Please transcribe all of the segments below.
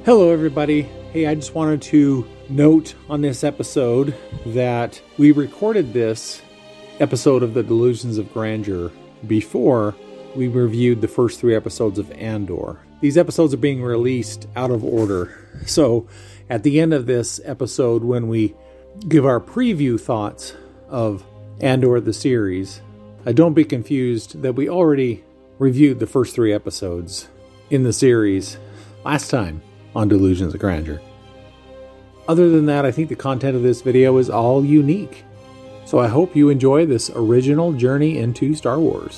Hello, everybody. Hey, I just wanted to note on this episode that we recorded this episode of The Delusions of Grandeur before we reviewed the first 3 episodes of Andor. These episodes are being released out of order. So at the end of this episode, when we give our preview thoughts of Andor the series, don't be confused that we already reviewed the first 3 episodes in the series last time on Delusions of Grandeur. Other than that, I think the content of this video is all unique. So I hope you enjoy this original journey into Star Wars.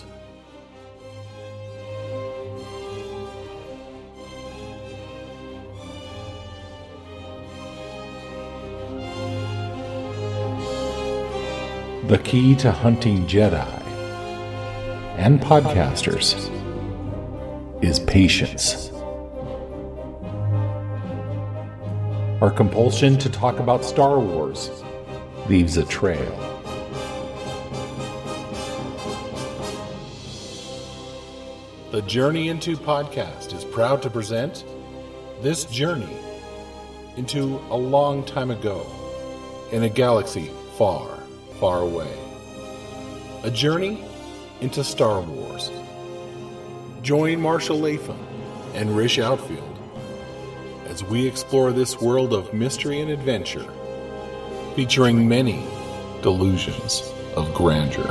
The key to hunting Jedi and podcasters is patience. Our compulsion to talk about Star Wars leaves a trail. The Journey Into podcast is proud to present this journey into a long time ago in a galaxy far, far away. A journey into Star Wars. Join Marshall Latham and Rish Outfield as we explore this world of mystery and adventure, featuring many delusions of grandeur.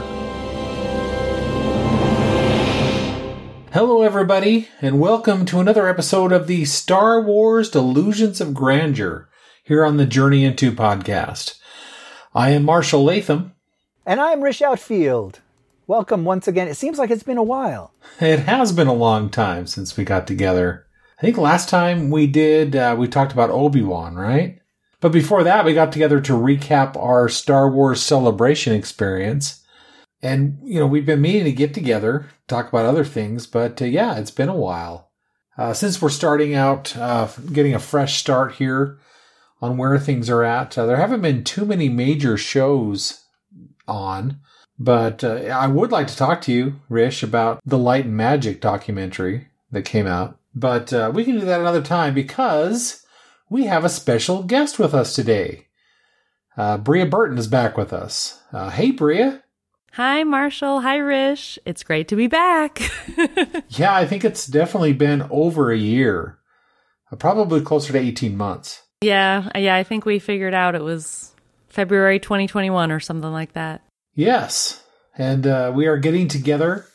Hello, everybody, and welcome to another episode of the Star Wars Delusions of Grandeur here on the Journey Into podcast. I am Marshall Latham. And I'm Rish Outfield. Welcome once again. It seems like it's been a while. It has been a long time since we got together. I think last time we did, we talked about Obi-Wan, right? But before that, we got together to recap our Star Wars Celebration experience. And, we've been meaning to get together, talk about other things, but yeah, it's been a while. Since we're starting out, getting a fresh start here on where things are at, there haven't been too many major shows on, but I would like to talk to you, Rish, about the Light and Magic documentary that came out. But we can do that another time because we have a special guest with us today. Bria Burton is back with us. Hey, Bria. Hi, Marshall. Hi, Rish. It's great to be back. Yeah, I think it's definitely been over a year. Probably closer to 18 months. Yeah, I think we figured out it was February 2021 or something like that. Yes, and we are getting together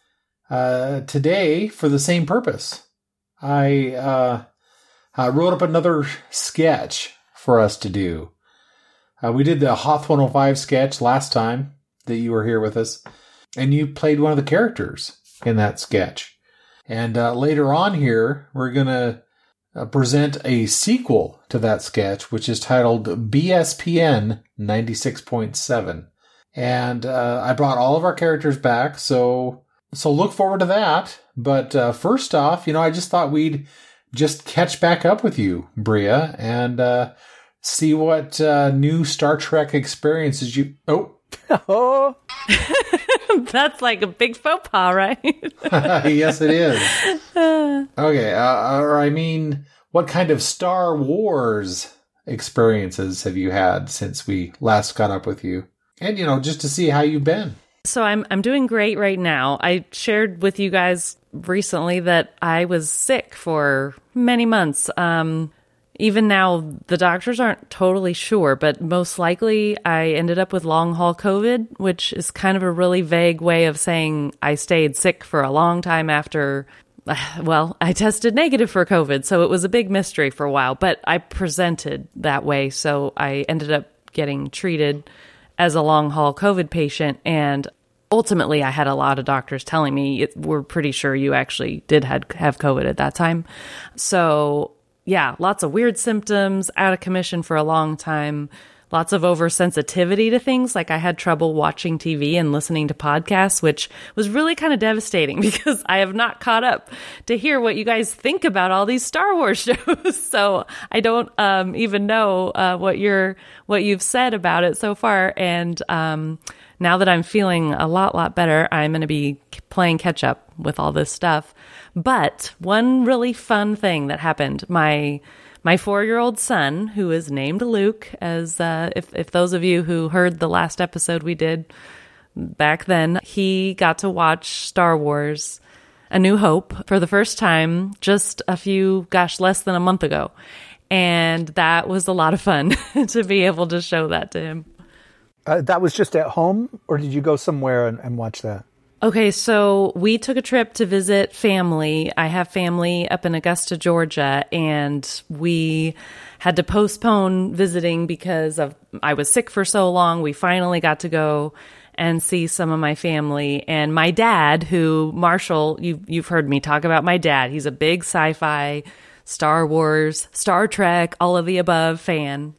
today for the same purpose. I wrote up another sketch for us to do. We did the Hoth 105 sketch last time that you were here with us, and you played one of the characters in that sketch. And later on here, we're going to present a sequel to that sketch, which is titled BSPN 96.7. And I brought all of our characters back, so look forward to that. But first off, I just thought we'd just catch back up with you, Bria, and see what new Star Trek experiences you... Oh! That's like a big faux pas, right? Yes, it is. Okay, or I mean, what kind of Star Wars experiences have you had since we last got up with you? And, just to see how you've been. So I'm doing great right now. I shared with you guys recently that I was sick for many months. Even now, the doctors aren't totally sure, but most likely I ended up with long haul COVID, which is kind of a really vague way of saying I stayed sick for a long time after, I tested negative for COVID. So it was a big mystery for a while, but I presented that way. So I ended up getting treated as a long haul COVID patient. And ultimately, I had a lot of doctors telling me, we're pretty sure you actually did have COVID at that time. So yeah, lots of weird symptoms, out of commission for a long time, lots of oversensitivity to things. Like I had trouble watching TV and listening to podcasts, which was really kind of devastating because I have not caught up to hear what you guys think about all these Star Wars shows. So I don't even know what you've said about it so far. And now that I'm feeling a lot better, I'm going to be playing catch up with all this stuff. But one really fun thing that happened, my 4-year-old son, who is named Luke, as if those of you who heard the last episode we did back then, he got to watch Star Wars A New Hope for the first time just less than a month ago. And that was a lot of fun to be able to show that to him. That was just at home, or did you go somewhere and watch that? Okay, so we took a trip to visit family. I have family up in Augusta, Georgia, and we had to postpone visiting because I was sick for so long. We finally got to go and see some of my family. And my dad, who, Marshall, you've heard me talk about my dad. He's a big sci-fi, Star Wars, Star Trek, all of the above fan.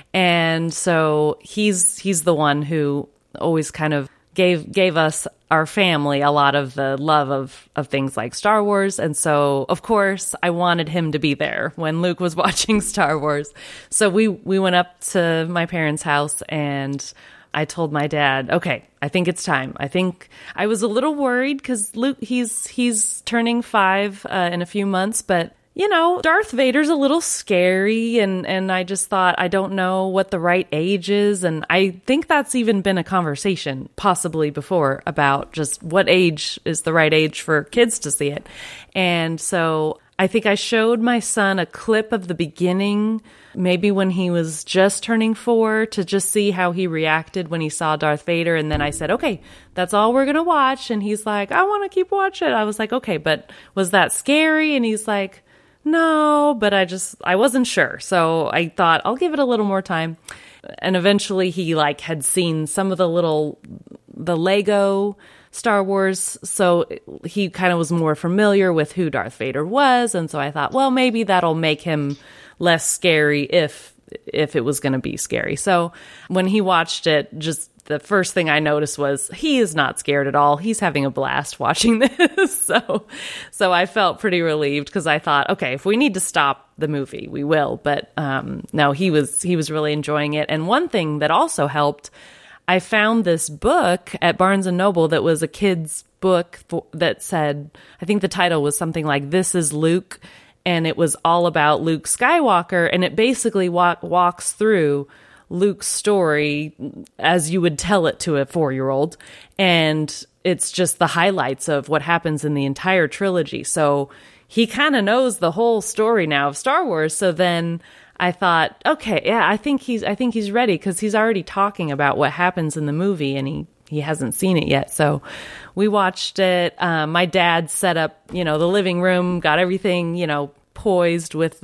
And so he's the one who always kind of gave us, our family, a lot of the love of things like Star Wars. And so, of course, I wanted him to be there when Luke was watching Star Wars. So we went up to my parents' house and I told my dad, okay, I think it's time. I think I was a little worried because Luke, he's turning 5 in a few months, but you know, Darth Vader's a little scary, and I just thought, I don't know what the right age is, and I think that's even been a conversation, possibly before, about just what age is the right age for kids to see it. And so I think I showed my son a clip of the beginning, maybe when he was just turning 4, to just see how he reacted when he saw Darth Vader, and then I said, okay, that's all we're going to watch, and he's like, I want to keep watching. I was like, okay, but was that scary? And he's like, no, but I wasn't sure. So I thought I'll give it a little more time. And eventually he had seen some of the Lego Star Wars. So he kind of was more familiar with who Darth Vader was. And so I thought, well, maybe that'll make him less scary if it was going to be scary. So when he watched it, just the first thing I noticed was he is not scared at all. He's having a blast watching this. So I felt pretty relieved because I thought, okay, if we need to stop the movie, we will. But no, he was really enjoying it. And one thing that also helped, I found this book at Barnes & Noble that was a kid's book that said, I think the title was something like This is Luke. And it was all about Luke Skywalker. And it basically walks through Luke's story as you would tell it to a 4-year-old. And it's just the highlights of what happens in the entire trilogy. So he kind of knows the whole story now of Star Wars. So then I thought, okay, yeah, I think he's ready because he's already talking about what happens in the movie and he hasn't seen it yet. So we watched it. My dad set up, the living room, got everything, poised with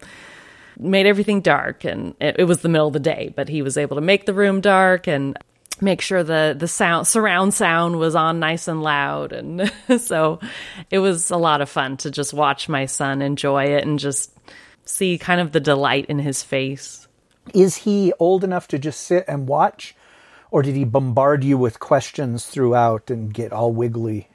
made everything dark, and it was the middle of the day, but he was able to make the room dark and make sure the surround sound was on nice and loud. And so it was a lot of fun to just watch my son enjoy it and just see kind of the delight in his face. Is he old enough to just sit and watch, or did he bombard you with questions throughout and get all wiggly?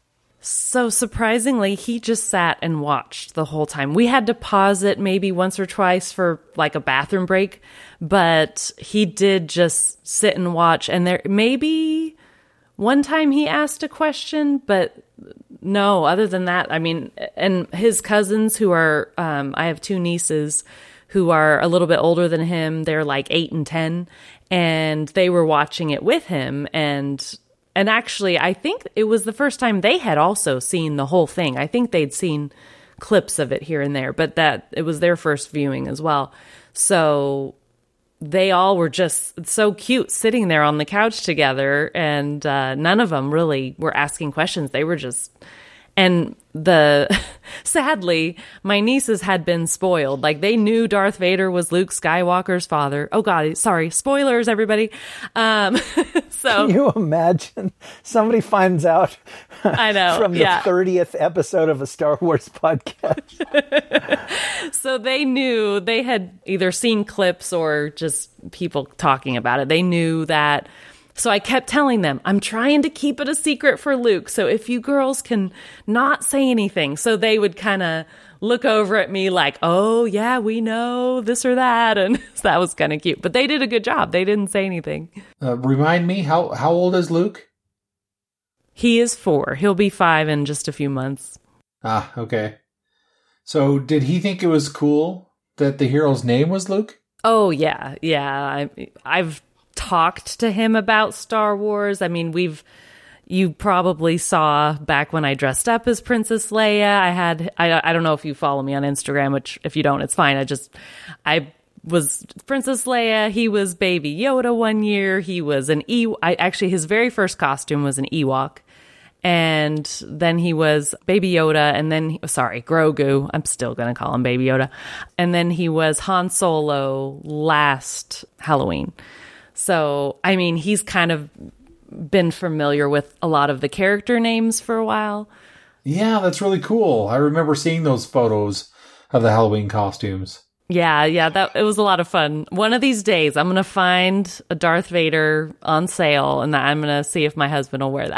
So surprisingly, he just sat and watched the whole time. We had to pause it maybe once or twice for like a bathroom break, but he did just sit and watch. And there maybe one time he asked a question, but no, other than that, I mean, and his cousins who are, I have 2 nieces who are a little bit older than him. They're like 8 and 10, and they were watching it with him. And actually, I think it was the first time they had also seen the whole thing. I think they'd seen clips of it here and there, but that it was their first viewing as well. So they all were just so cute sitting there on the couch together, and none of them really were asking questions. They were just And sadly, my nieces had been spoiled. Like, they knew Darth Vader was Luke Skywalker's father. Oh God, sorry, spoilers, everybody. So can you imagine somebody finds out I know from the 30th episode of a Star Wars podcast? So they knew, they had either seen clips or just people talking about it. They knew that. So I kept telling them, I'm trying to keep it a secret for Luke. So if you girls can not say anything. So they would kind of look over at me like, oh, yeah, we know this or that. And so that was kind of cute. But they did a good job. They didn't say anything. Remind me, how old is Luke? He is 4. He'll be 5 in just a few months. Ah, okay. So did he think it was cool that the hero's name was Luke? Oh, yeah. Yeah. I've talked to him about Star Wars. I mean, you probably saw back when I dressed up as Princess Leia. I don't know if you follow me on Instagram, which if you don't, it's fine. I was Princess Leia. He was Baby Yoda one year. He was an actually, his very first costume was an Ewok. And then he was Baby Yoda, and then, Grogu. I'm still going to call him Baby Yoda. And then he was Han Solo last Halloween. So, I mean, he's kind of been familiar with a lot of the character names for a while. Yeah, that's really cool. I remember seeing those photos of the Halloween costumes. Yeah, it was a lot of fun. One of these days, I'm going to find a Darth Vader on sale, and I'm going to see if my husband will wear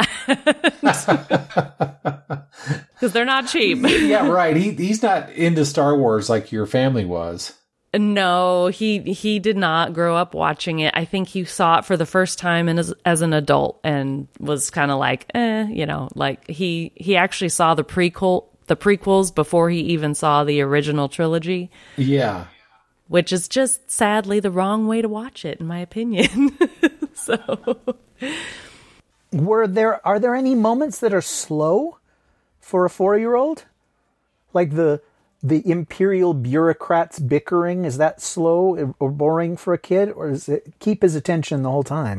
that. Because they're not cheap. Yeah, right. He's not into Star Wars like your family was. No, he did not grow up watching it. I think he saw it for the first time as an adult and was kind of like, like he actually saw the prequels before he even saw the original trilogy. Yeah. Which is just sadly the wrong way to watch it, in my opinion. So are there any moments that are slow for a 4-year-old? Like the imperial bureaucrats bickering, is that slow or boring for a kid, or does it keep his attention the whole time?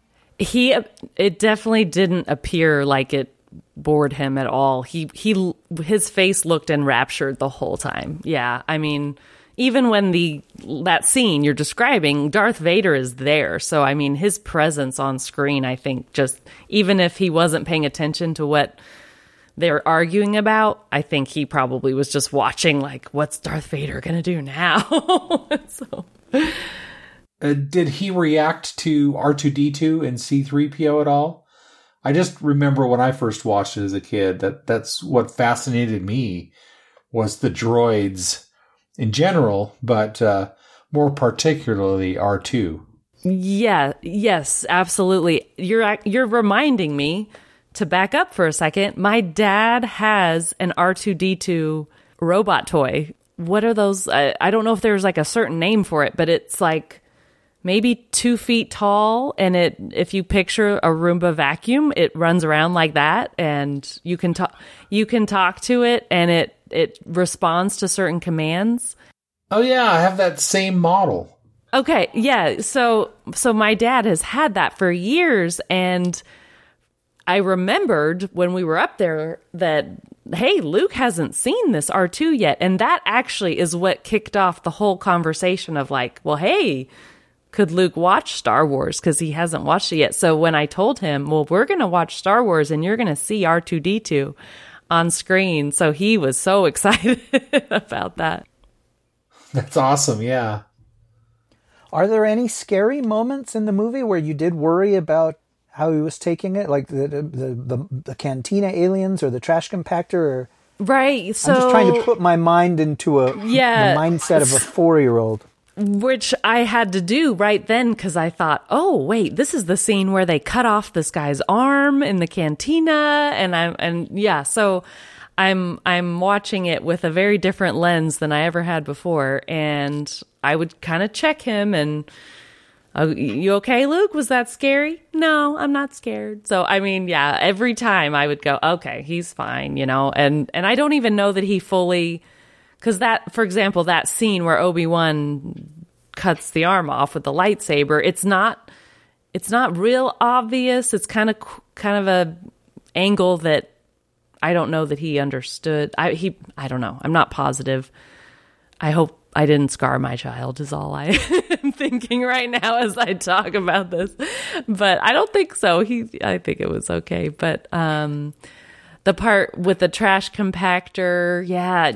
It definitely didn't appear like it bored him at all. His face looked enraptured the whole time. Yeah, I mean, even when that scene you're describing, Darth Vader is there. So I mean, his presence on screen, I think, just even if he wasn't paying attention to what they're arguing about, I think he probably was just watching, like, what's Darth Vader gonna do now? So, did he react to R2-D2 and C-3PO at all? I just remember when I first watched it as a kid, that's what fascinated me was the droids in general, but more particularly R2. Yeah, yes, absolutely. You're reminding me to back up for a second. My dad has an R2-D2 robot toy. What are those? I don't know if there's like a certain name for it, but it's like maybe 2 feet tall. And if you picture a Roomba vacuum, it runs around like that, and you can talk to it, and it responds to certain commands. Oh yeah, I have that same model. Okay, yeah. So my dad has had that for years, and I remembered when we were up there that, hey, Luke hasn't seen this R2 yet. And that actually is what kicked off the whole conversation of like, well, hey, could Luke watch Star Wars? Because he hasn't watched it yet. So when I told him, well, we're going to watch Star Wars and you're going to see R2-D2 on screen. So he was so excited about that. That's awesome, yeah. Are there any scary moments in the movie where you did worry about how he was taking it, like the cantina aliens or the trash compactor? Or... Right. So I'm just trying to put my mind into the mindset of a 4-year-old. Which I had to do right then because I thought, oh wait, this is the scene where they cut off this guy's arm in the cantina, so I'm watching it with a very different lens than I ever had before, and I would kind of check him and. You okay, Luke? Was that scary? No, I'm not scared. So, I mean, yeah, every time I would go, okay, he's fine, and I don't even know that he fully, because that, for example, that scene where Obi-Wan cuts the arm off with the lightsaber, it's not real obvious. It's kind of a angle that I don't know that he understood. I don't know. I'm not positive. I hope I didn't scar my child is all I am thinking right now as I talk about this. But I don't think so. I think it was okay. But the part with the trash compactor, yeah,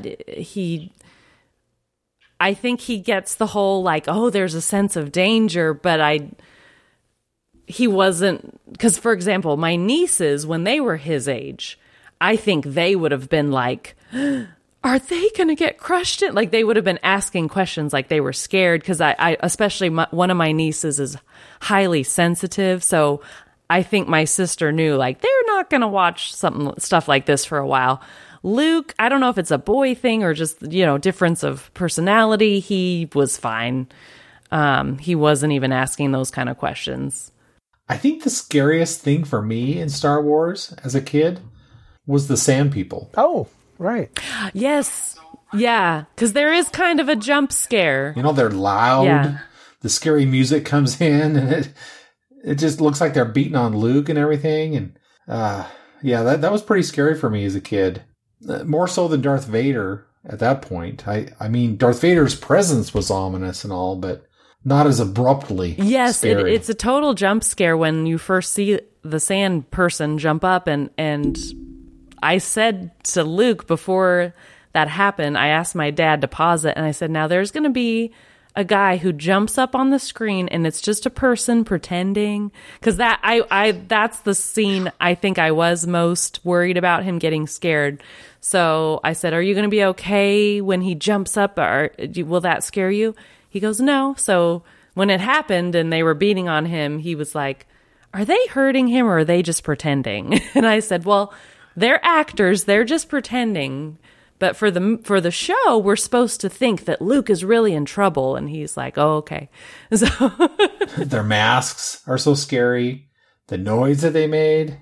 I think he gets the whole like, oh, there's a sense of danger, but he wasn't, because for example, my nieces, when they were his age, I think they would have been like, are they going to get crushed in? Like they would have been asking questions like they were scared, because I especially one of my nieces is highly sensitive. So I think my sister knew like they're not going to watch stuff like this for a while. Luke, I don't know if it's a boy thing or just, difference of personality. He was fine. He wasn't even asking those kind of questions. I think the scariest thing for me in Star Wars as a kid was the Sand People. Oh, right. Yes. Yeah. Because there is kind of a jump scare. They're loud. Yeah. The scary music comes in and it just looks like they're beating on Luke and everything. And that was pretty scary for me as a kid. More so than Darth Vader at that point. I mean, Darth Vader's presence was ominous and all, but not as abruptly. Yes, it's a total jump scare when you first see the sand person jump up. And I said to Luke before that happened, I asked my dad to pause it. And I said, now there's going to be a guy who jumps up on the screen and it's just a person pretending. Because that's the scene I think I was most worried about, him getting scared. So I said, are you going to be okay when he jumps up? Or will that scare you? He goes, no. So when it happened and they were beating on him, he was like, are they hurting him or are they just pretending? And I said, well, they're actors. They're just pretending. But for the show, we're supposed to think that Luke is really in trouble. And he's like, oh, okay. So their masks are so scary. The noise that they made.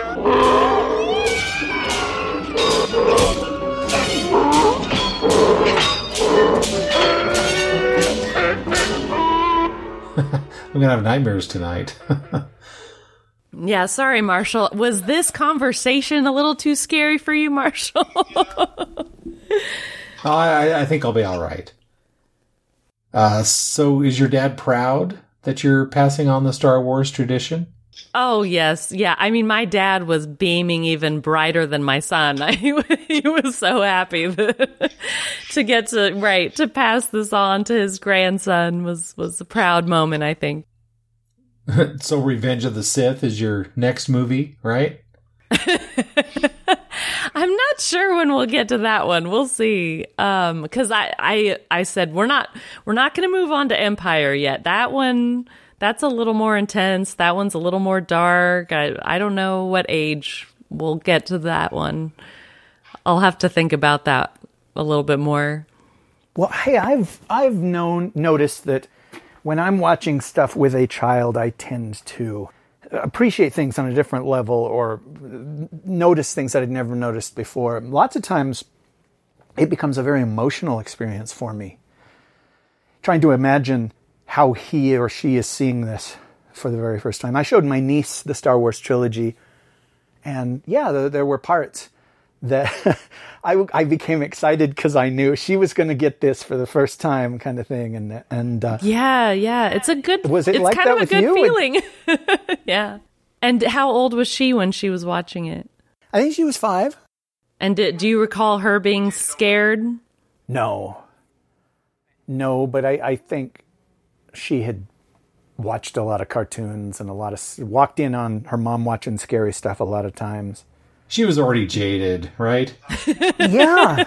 I'm going to have nightmares tonight. Yeah, sorry, Marshall. Was this conversation a little too scary for you, Marshall? I think I'll be all right. So is your dad proud that you're passing on the Star Wars tradition? Oh, yes. Yeah. I mean, my dad was beaming even brighter than my son. He was so happy to get to pass this on to his grandson was a proud moment, I think. So Revenge of the Sith is your next movie, right? I'm not sure when we'll get to that one. We'll see. Because I said we're not going to move on to Empire yet. That one, that's a little more intense. That one's a little more dark. I don't know what age we'll get to that one. I'll have to think about that a little bit more. Well, hey, I've noticed that when I'm watching stuff with a child, I tend to appreciate things on a different level or notice things that I'd never noticed before. Lots of times it becomes a very emotional experience for me. Trying to imagine how he or she is seeing this for the very first time. I showed my niece the Star Wars trilogy, and yeah, there were parts that I became excited because I knew she was going to get this for the first time, kind of thing. And yeah, it's a good. Was it it's like kind that of a with good you? feeling? Yeah. And how old was she when she was watching it? I think she was 5. And do you recall her being scared? No, but I think she had watched a lot of cartoons and walked in on her mom watching scary stuff a lot of times. She was already jaded, right? Yeah.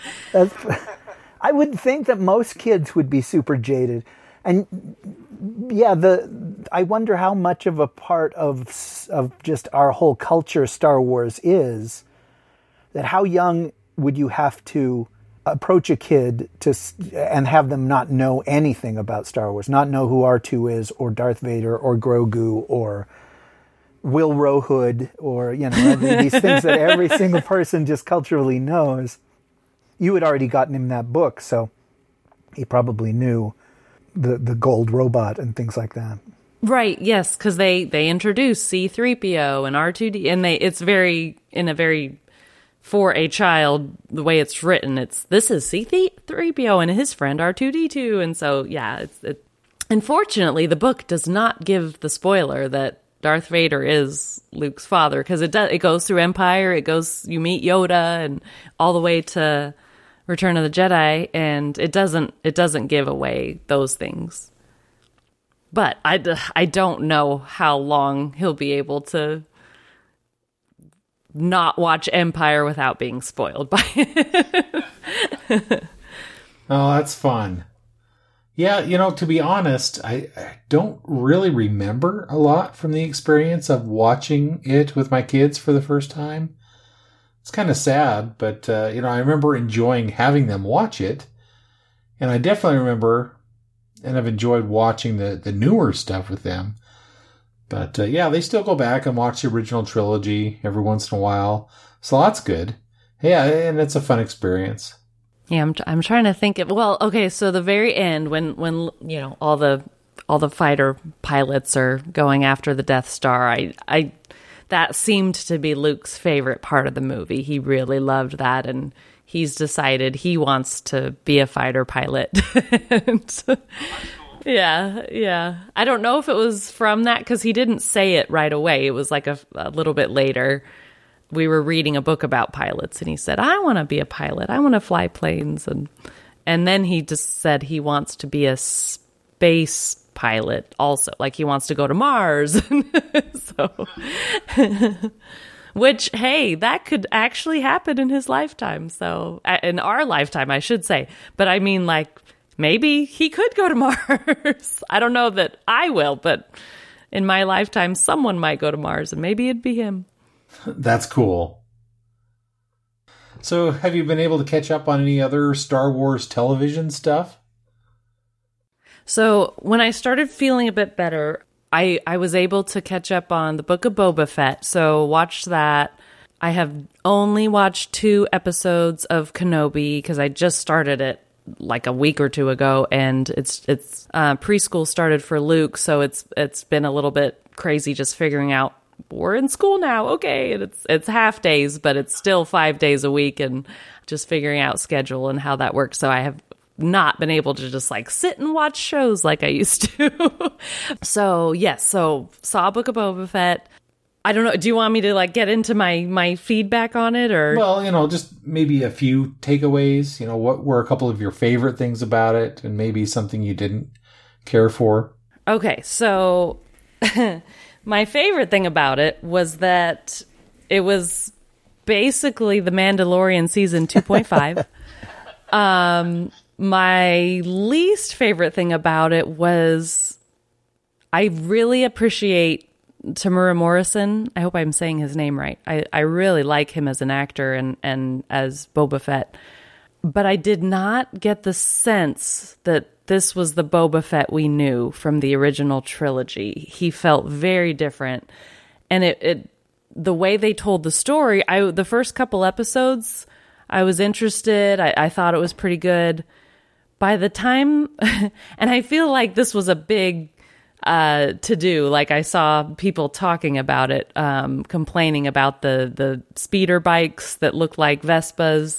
I would think that most kids would be super jaded. And yeah, I wonder how much of a part of just our whole culture Star Wars is. That how young would you have to approach a kid and have them not know anything about Star Wars, not know who R2 is, or Darth Vader, or Grogu, or Will Rohood, or these things that every single person just culturally knows. You had already gotten him that book, so he probably knew the gold robot and things like that. Right, yes, because they introduce C-3PO and R2D, and it's very in a very for a child, the way it's written, this is C-3PO and his friend R2-D2. And so, yeah, unfortunately, the book does not give the spoiler that Darth Vader is Luke's father, because it goes through Empire, you meet Yoda and all the way to Return of the Jedi, and it doesn't give away those things. But I don't know how long he'll be able to not watch Empire without being spoiled by it. Oh, that's fun. Yeah, to be honest, I don't really remember a lot from the experience of watching it with my kids for the first time. It's kind of sad, but, I remember enjoying having them watch it. And I definitely remember, and I've enjoyed watching the newer stuff with them. But, they still go back and watch the original trilogy every once in a while. So that's good. Yeah, and it's a fun experience. Yeah, I'm trying to think of, well, okay, so the very end when all the fighter pilots are going after the Death Star, I that seemed to be Luke's favorite part of the movie. He really loved that, and he's decided he wants to be a fighter pilot. Yeah. I don't know if it was from that, because he didn't say it right away. It was like a little bit later. We were reading a book about pilots, and he said, I want to be a pilot. I want to fly planes. And then he just said he wants to be a space pilot also. Like, he wants to go to Mars. So, which, hey, that could actually happen in his lifetime. So, in our lifetime, I should say. But I mean, like, maybe he could go to Mars. I don't know that I will, but in my lifetime, someone might go to Mars, and maybe it'd be him. That's cool. So, have you been able to catch up on any other Star Wars television stuff? So, when I started feeling a bit better, I was able to catch up on the Book of Boba Fett. So, watched that. I have only watched 2 episodes of Kenobi, because I just started it like a week or 2 ago, and it's preschool started for Luke, so it's been a little bit crazy just figuring out, we're in school now, okay, and it's half days, but it's still 5 days a week, and just figuring out schedule and how that works. So I have not been able to just like sit and watch shows like I used to. So yes, saw Book of Boba Fett. I don't know. Do you want me to like get into my feedback on it, or? Well, just maybe a few takeaways. What were a couple of your favorite things about it, and maybe something you didn't care for. Okay, so my favorite thing about it was that it was basically The Mandalorian season 2.5. My least favorite thing about it was I really appreciate Tamura Morrison. I hope I'm saying his name right. I really like him as an actor and as Boba Fett. But I did not get the sense that this was the Boba Fett we knew from the original trilogy. He felt very different. And the way they told the story, the first couple episodes, I was interested. I thought it was pretty good. By the time, and I feel like this was a big to do. Like, I saw people talking about it, complaining about the speeder bikes that look like Vespas.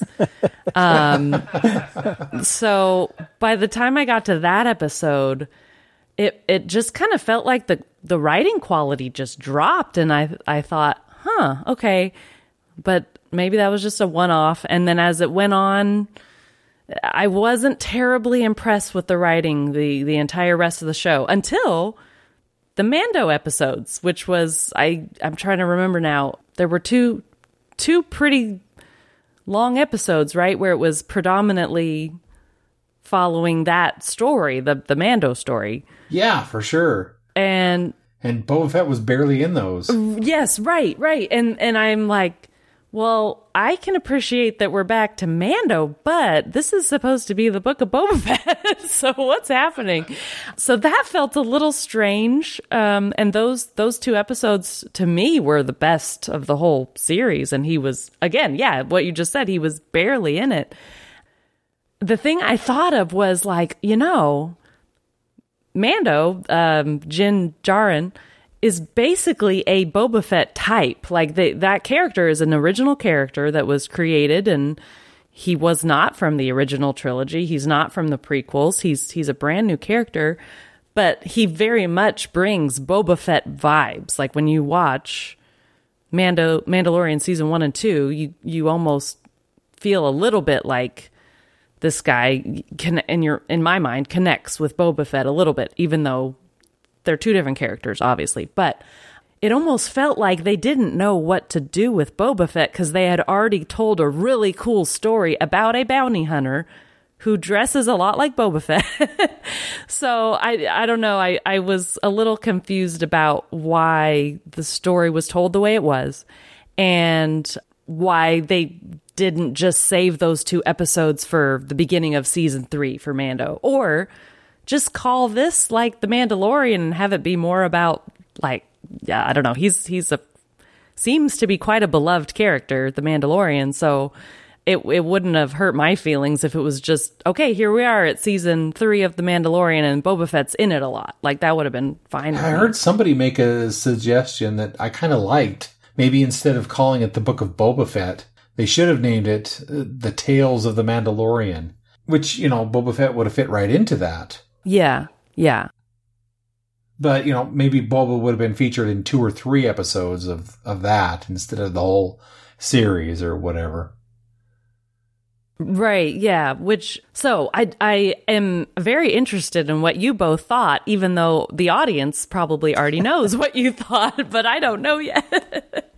So by the time I got to that episode, it just kind of felt like the writing quality just dropped, and I thought, okay, but maybe that was just a one-off. And then as it went on, I wasn't terribly impressed with the writing the entire rest of the show until the Mando episodes, which was, I'm trying to remember now, there were two pretty long episodes, right, where it was predominantly following that story, the Mando story. Yeah, for sure. And Boba Fett was barely in those. Yes, right. And I'm like, well, I can appreciate that we're back to Mando, but this is supposed to be the Book of Boba Fett. So what's happening? So that felt a little strange. And those 2 episodes to me were the best of the whole series. And he was, again, yeah, what you just said, he was barely in it. The thing I thought of was like, Mando, Din Djarin, is basically a Boba Fett type. Like that character is an original character that was created, and he was not from the original trilogy. He's not from the prequels. He's a brand new character, but he very much brings Boba Fett vibes. Like when you watch Mandalorian season 1 and 2, you almost feel a little bit like this guy in my mind connects with Boba Fett a little bit, even though they're two different characters, obviously. But it almost felt like they didn't know what to do with Boba Fett because they had already told a really cool story about a bounty hunter who dresses a lot like Boba Fett. So I don't know. I was a little confused about why the story was told the way it was and why they didn't just save those 2 episodes for the beginning of season 3 for Mando, or just call this like The Mandalorian and have it be more about like, yeah, I don't know. He's seems to be quite a beloved character, The Mandalorian. So it wouldn't have hurt my feelings if it was just, okay, here we are at season 3 of The Mandalorian and Boba Fett's in it a lot. Like that would have been fine. I heard somebody make a suggestion that I kind of liked. Maybe instead of calling it the Book of Boba Fett, they should have named it The Tales of the Mandalorian, which, Boba Fett would have fit right into that. Yeah. But, maybe Boba would have been featured in 2 or 3 episodes of that instead of the whole series or whatever. Right, yeah. So I am very interested in what you both thought, even though the audience probably already knows what you thought, but I don't know yet.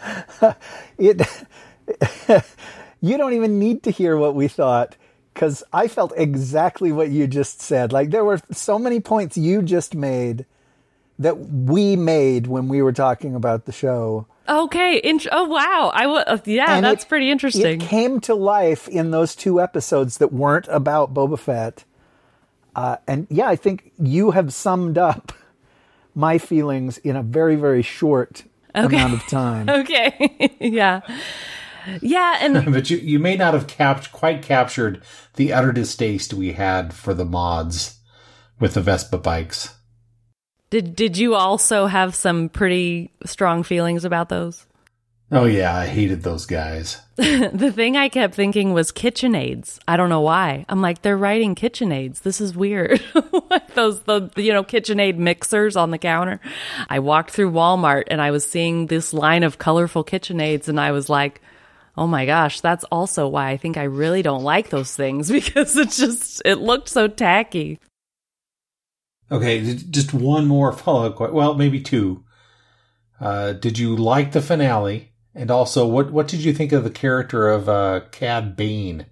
You don't even need to hear what we thought, because I felt exactly what you just said. Like, there were so many points you just made that we made when we were talking about the show. Okay. Oh, wow. And that's pretty interesting. It came to life in those 2 episodes that weren't about Boba Fett. And yeah, I think you have summed up my feelings in a very, very short amount of time. Okay. Yeah. Yeah, and but you may not have quite captured the utter distaste we had for the mods with the Vespa bikes. Did you also have some pretty strong feelings about those? Oh yeah, I hated those guys. The thing I kept thinking was KitchenAids. I don't know why. I'm like, they're writing KitchenAids. This is weird. Like the KitchenAid mixers on the counter. I walked through Walmart and I was seeing this line of colorful KitchenAids and I was like, oh my gosh, that's also why I think I really don't like those things, because it looked so tacky. Okay, just one more follow-up question. Well, maybe 2. Did you like the finale? And also, what did you think of the character of Cad Bane?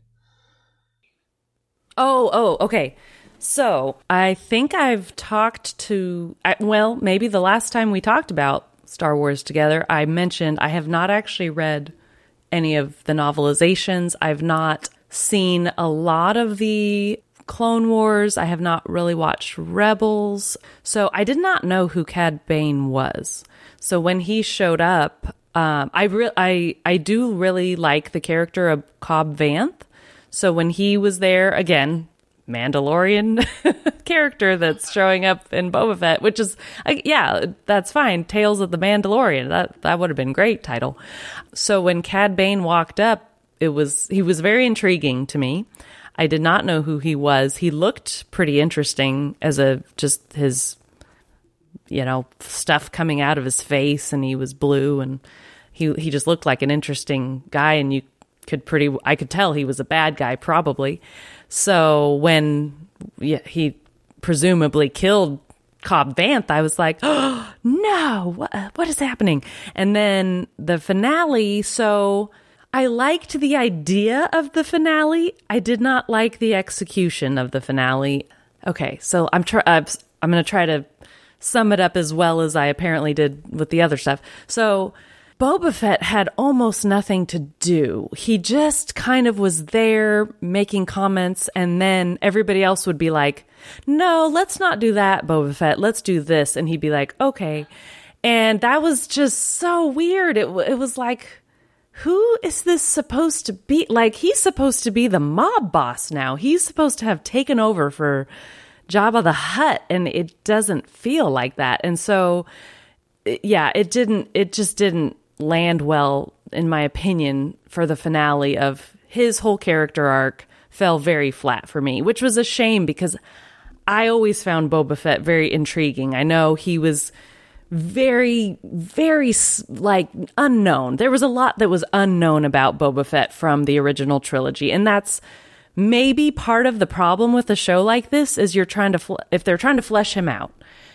Oh, okay. So, I think I've talked to... maybe the last time we talked about Star Wars together, I mentioned I have not actually read any of the novelizations. I've not seen a lot of the Clone Wars. I have not really watched Rebels. So I did not know who Cad Bane was. So when he showed up, I do really like the character of Cobb Vanth. So when he was there, again, Mandalorian character that's showing up in Boba Fett, which is, yeah, that's fine. Tales of the Mandalorian. That would have been a great title. So when Cad Bane walked up, he was very intriguing to me. I did not know who he was. He looked pretty interesting as just his, stuff coming out of his face, and he was blue, and he just looked like an interesting guy, and I could tell he was a bad guy probably. So when he presumably killed Cobb Vanth, I was like, oh, no, what is happening? And then the finale, so I liked the idea of the finale. I did not like the execution of the finale. Okay, so I'm going to try to sum it up as well as I apparently did with the other stuff. So Boba Fett had almost nothing to do. He just kind of was there making comments, and then everybody else would be like, no, let's not do that, Boba Fett. Let's do this. And he'd be like, okay. And that was just so weird. It was like, who is this supposed to be? Like, he's supposed to be the mob boss now. He's supposed to have taken over for Jabba the Hutt, and it doesn't feel like that. And so it just didn't land well, in my opinion, for the finale of his whole character arc. Fell very flat for me, which was a shame because I always found Boba Fett very intriguing. I know he was very, very like unknown. There was a lot that was unknown about Boba Fett from the original trilogy, and that's maybe part of the problem with a show like this is if they're trying to flesh him out,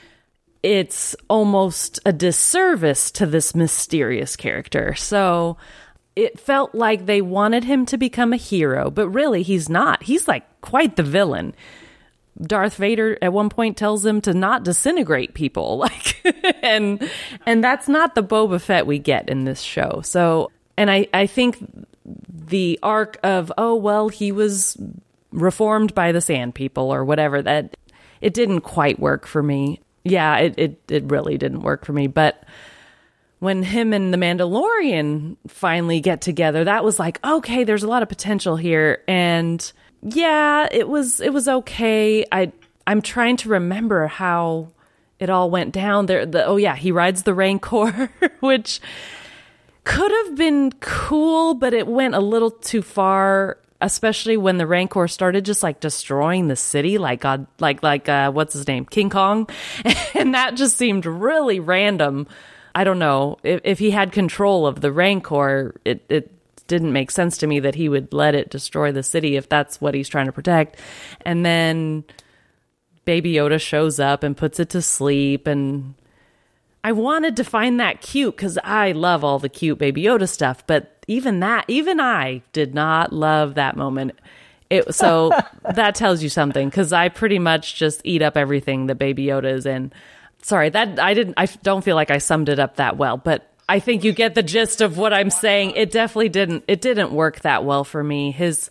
it's almost a disservice to this mysterious character. So it felt like they wanted him to become a hero, but really he's not. He's like quite the villain. Darth Vader at one point tells him to not disintegrate people, like, and that's not the Boba Fett we get in this show. So, and I think the arc of, oh, well, he was reformed by the Sand People or whatever, that it didn't quite work for me. Yeah, it really didn't work for me. But when him and the Mandalorian finally get together, that was like, okay, there's a lot of potential here. And yeah, it was okay. I'm trying to remember how it all went down there. He rides the Rancor, which could have been cool, but it went a little too far, especially when the Rancor started just like destroying the city, like what's his name, King Kong, and that just seemed really random. I don't know if he had control of the Rancor. It didn't make sense to me that he would let it destroy the city if that's what he's trying to protect. And then Baby Yoda shows up and puts it to sleep, and I wanted to find that cute because I love all the cute Baby Yoda stuff, but even I did not love that moment. So that tells you something, because I pretty much just eat up everything that Baby Yoda is in. Sorry, I don't feel like I summed it up that well, but I think you get the gist of what I'm saying. It definitely didn't work that well for me.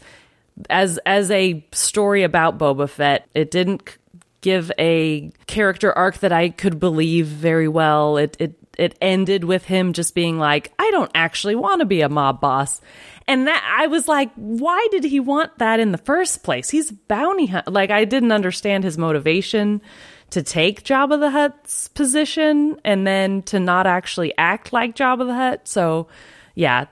As a story about Boba Fett, it didn't give a character arc that I could believe very well. It ended with him just being like, I don't actually want to be a mob boss. And that I was like, why did he want that in the first place? He's bounty hunt. Like, I didn't understand his motivation to take Jabba the Hutt's position and then to not actually act like Jabba the Hutt. So yeah,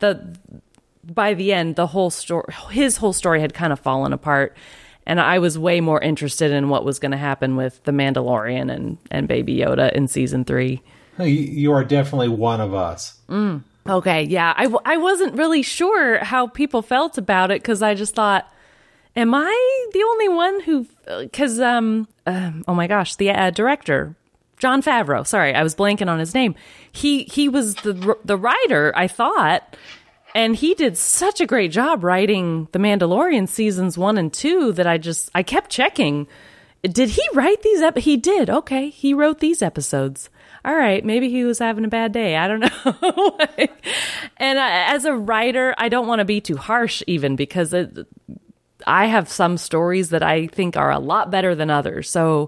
by the end, his whole story had kind of fallen apart. And I was way more interested in what was going to happen with The Mandalorian and Baby Yoda in season 3. You are definitely one of us. Okay, yeah. I wasn't really sure how people felt about it, because I just thought, am I the only one who... Because, oh my gosh, the director, Jon Favreau, sorry, I was blanking on his name. He was the writer, I thought, and he did such a great job writing The Mandalorian seasons 1 and 2 that I kept checking. Did he write these? He did. Okay, he wrote these episodes. All right, maybe he was having a bad day. I don't know. And as a writer, I don't want to be too harsh even, because I have some stories that I think are a lot better than others. So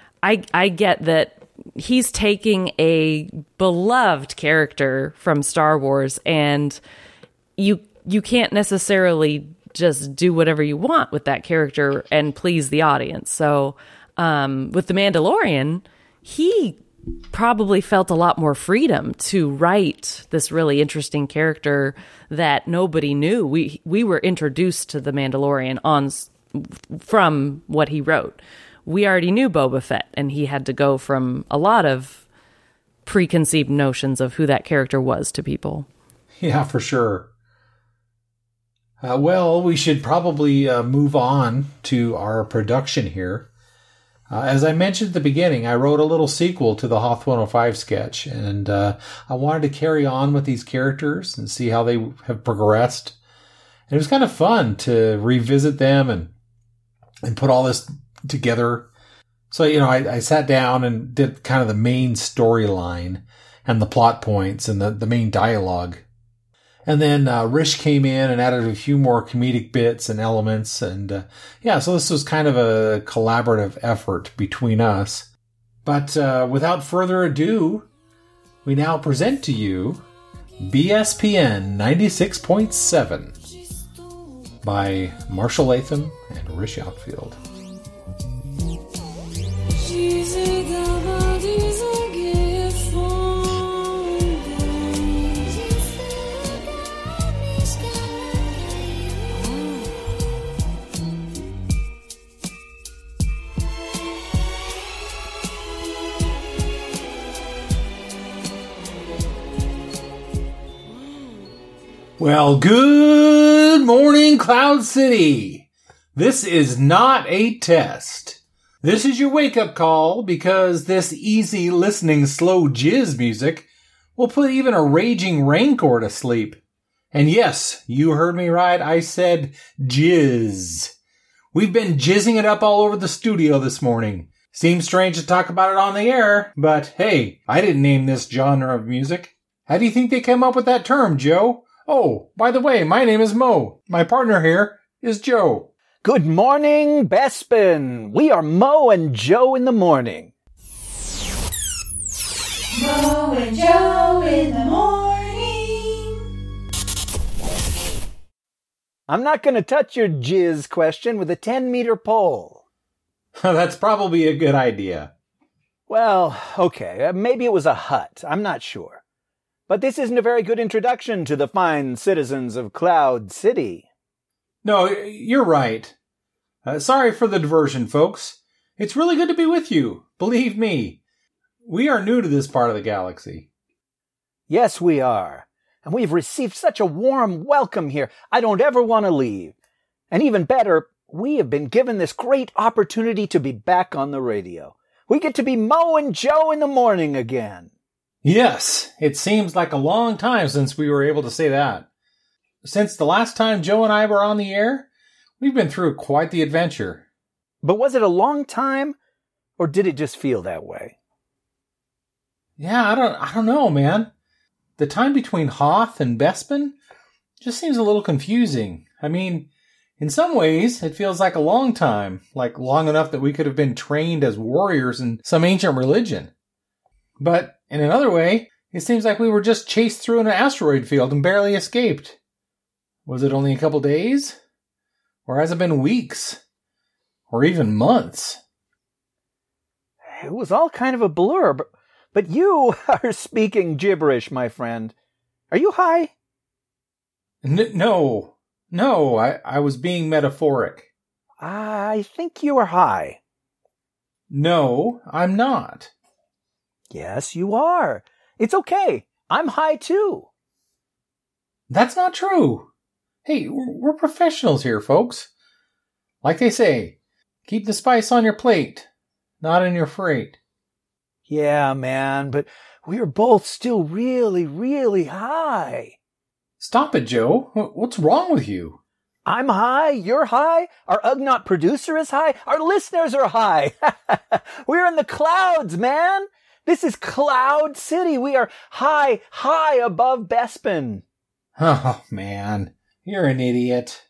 I get that he's taking a beloved character from Star Wars, and you can't necessarily just do whatever you want with that character and please the audience. So with The Mandalorian, he probably felt a lot more freedom to write this really interesting character that nobody knew. We were introduced to The Mandalorian from what he wrote. We already knew Boba Fett, and he had to go from a lot of preconceived notions of who that character was to people. Yeah, for sure. Well, we should probably move on to our production here. As I mentioned at the beginning, I wrote a little sequel to the Hoth 105 sketch, and I wanted to carry on with these characters and see how they have progressed. And it was kind of fun to revisit them and put all this together. So, I sat down and did kind of the main storyline and the plot points and the main dialogue. And then Rish came in and added a few more comedic bits and elements. And so this was kind of a collaborative effort between us. But without further ado, we now present to you BSPN 96.7 by Marshall Latham and Rish Outfield. She's a gabba, she's a gift for Well, good morning, Cloud City. This is not a test. This is your wake-up call because this easy listening slow jizz music will put even a raging rancor to sleep. And yes, you heard me right. I said jizz. We've been jizzing it up all over the studio this morning. Seems strange to talk about it on the air, but hey, I didn't name this genre of music. How do you think they came up with that term, Joe? Oh, by the way, my name is Mo. My partner here is Joe. Good morning, Bespin. We are Mo and Joe in the morning. Mo and Joe in the morning. I'm not going to touch your jizz question with a 10-meter pole. That's probably a good idea. Well, okay, maybe it was a hut. I'm not sure. But this isn't a very good introduction to the fine citizens of Cloud City. No, you're right. Sorry for the diversion, folks. It's really good to be with you. Believe me. We are new to this part of the galaxy. Yes, we are. And we've received such a warm welcome here. I don't ever want to leave. And even better, we have been given this great opportunity to be back on the radio. We get to be Mo and Joe in the morning again. Yes, it seems like a long time since we were able to say that. Since the last time Joe and I were on the air, we've been through quite the adventure. But was it a long time, or did it just feel that way? Yeah, I don't know, man. The time between Hoth and Bespin just seems a little confusing. I mean, in some ways, it feels like a long time, like long enough that we could have been trained as warriors in some ancient religion. But in another way, it seems like we were just chased through an asteroid field and barely escaped. Was it only a couple days? Or has it been weeks? Or even months? It was all kind of a blur, but you are speaking gibberish, my friend. Are you high? No, I was being metaphoric. I think you are high. No, I'm not. Yes, you are. It's okay. I'm high too. That's not true. Hey, we're professionals here, folks. Like they say, keep the spice on your plate, not in your freight. Yeah, man, but we are both still really, really high. Stop it, Joe. What's wrong with you? I'm high, you're high, our Ugnaught producer is high, our listeners are high. We're in the clouds, man. This is Cloud City. We are high, high above Bespin. Oh, man. You're an idiot.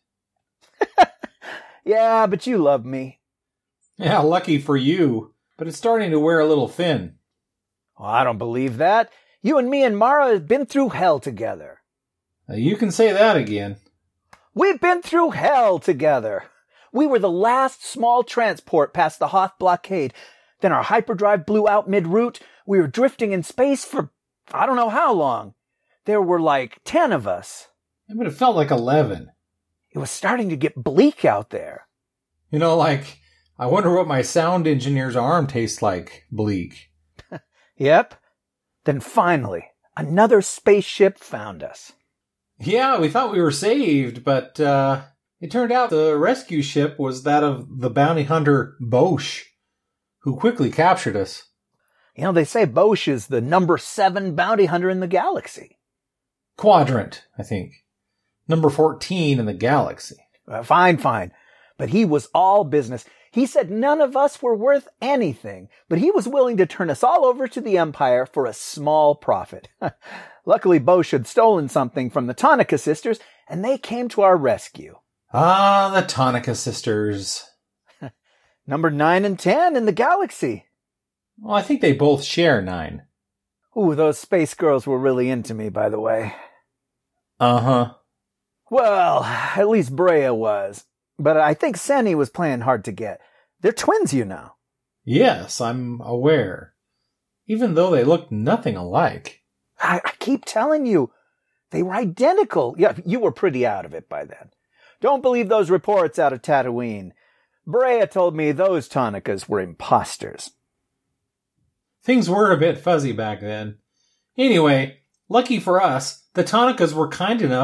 Yeah, but you love me. Yeah, lucky for you. But it's starting to wear a little thin. Oh, I don't believe that. You and me and Mara have been through hell together. You can say that again. We've been through hell together. We were the last small transport past the Hoth blockade. Then our hyperdrive blew out mid-route. We were drifting in space for I don't know how long. There were like 10 of us. Yeah, but it felt like 11. It was starting to get bleak out there. You know, like, I wonder what my sound engineer's arm tastes like, bleak. Yep. Then finally, another spaceship found us. Yeah, we thought we were saved, but it turned out the rescue ship was that of the bounty hunter Bosch, who quickly captured us. You know, they say Bosch is the number 7 bounty hunter in the galaxy. Quadrant, I think. Number 14 in the galaxy. Fine. But he was all business. He said none of us were worth anything, but he was willing to turn us all over to the Empire for a small profit. Luckily, Bosch had stolen something from the Tonica sisters, and they came to our rescue. Ah, the Tonica sisters. Number 9 and 10 in the galaxy. Well, I think they both share 9. Ooh, those space girls were really into me, by the way. Uh-huh. Well, at least Brea was. But I think Senny was playing hard to get. They're twins, you know. Yes, I'm aware. Even though they look nothing alike. I keep telling you, they were identical. Yeah, you were pretty out of it by then. Don't believe those reports out of Tatooine. Brea told me those Tonicas were imposters. Things were a bit fuzzy back then. Anyway, lucky for us, the Tonicas were kind enough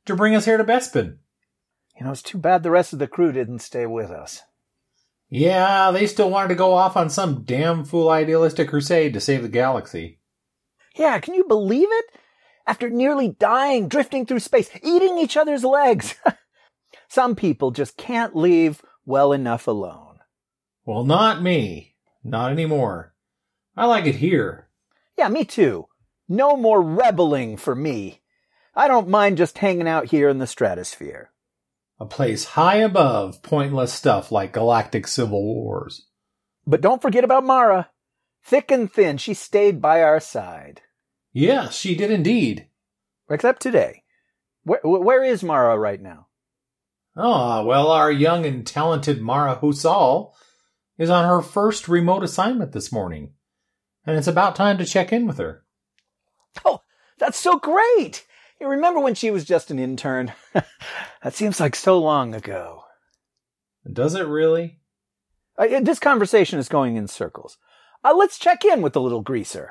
to bring us here to Bespin. It's too bad the rest of the crew didn't stay with us. Yeah, they still wanted to go off on some damn fool idealistic crusade to save the galaxy. Yeah, can you believe it? After nearly dying, drifting through space, eating each other's legs. Some people just can't leave well enough alone. Well, not me. Not anymore. I like it here. Yeah, me too. No more rebelling for me. I don't mind just hanging out here in the stratosphere. A place high above pointless stuff like galactic civil wars. But don't forget about Mara. Thick and thin, she stayed by our side. Yes, she did indeed. Except today. Where is Mara right now? Ah, well, our young and talented Mara Husal is on her first remote assignment this morning. And it's about time to check in with her. Oh, that's so great! You remember when she was just an intern? That seems like so long ago. Does it really? This conversation is going in circles. Let's check in with the little greaser.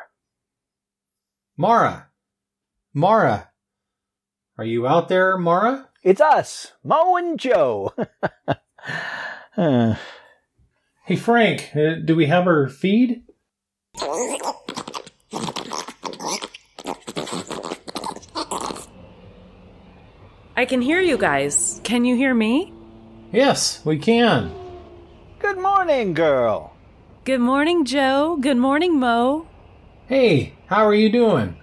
Mara! Mara! Are you out there, Mara? It's us, Mo and Joe. Hey, Frank, do we have her feed? I can hear you guys. Can you hear me? Yes, we can. Good morning, girl. Good morning, Joe. Good morning, Mo. Hey, how are you doing?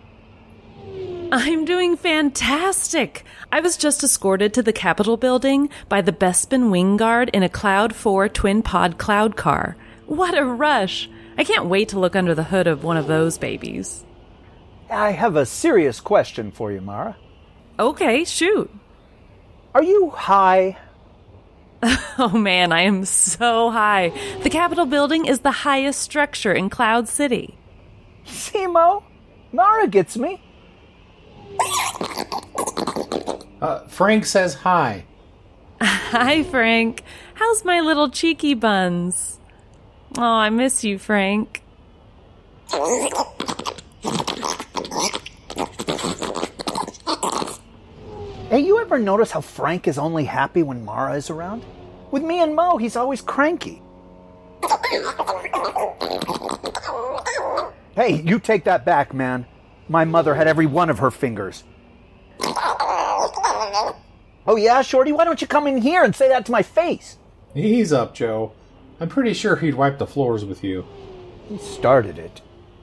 I'm doing fantastic. I was just escorted to the Capitol building by the Bespin Wing Guard in a Cloud 4 twin-pod cloud car. What a rush. I can't wait to look under the hood of one of those babies. I have a serious question for you, Mara. Okay, shoot. Are you high? Oh man, I am so high. The Capitol building is the highest structure in Cloud City. See, Mo? Mara gets me. Frank says hi. Hi, Frank. How's my little cheeky buns? Oh, I miss you, Frank. Hey, you ever notice how Frank is only happy when Mara is around? With me and Mo, he's always cranky. Hey, you take that back, man. My mother had every one of her fingers. Oh yeah, Shorty, why don't you come in here and say that to my face? Ease up, Joe. I'm pretty sure he'd wipe the floors with you. He started it.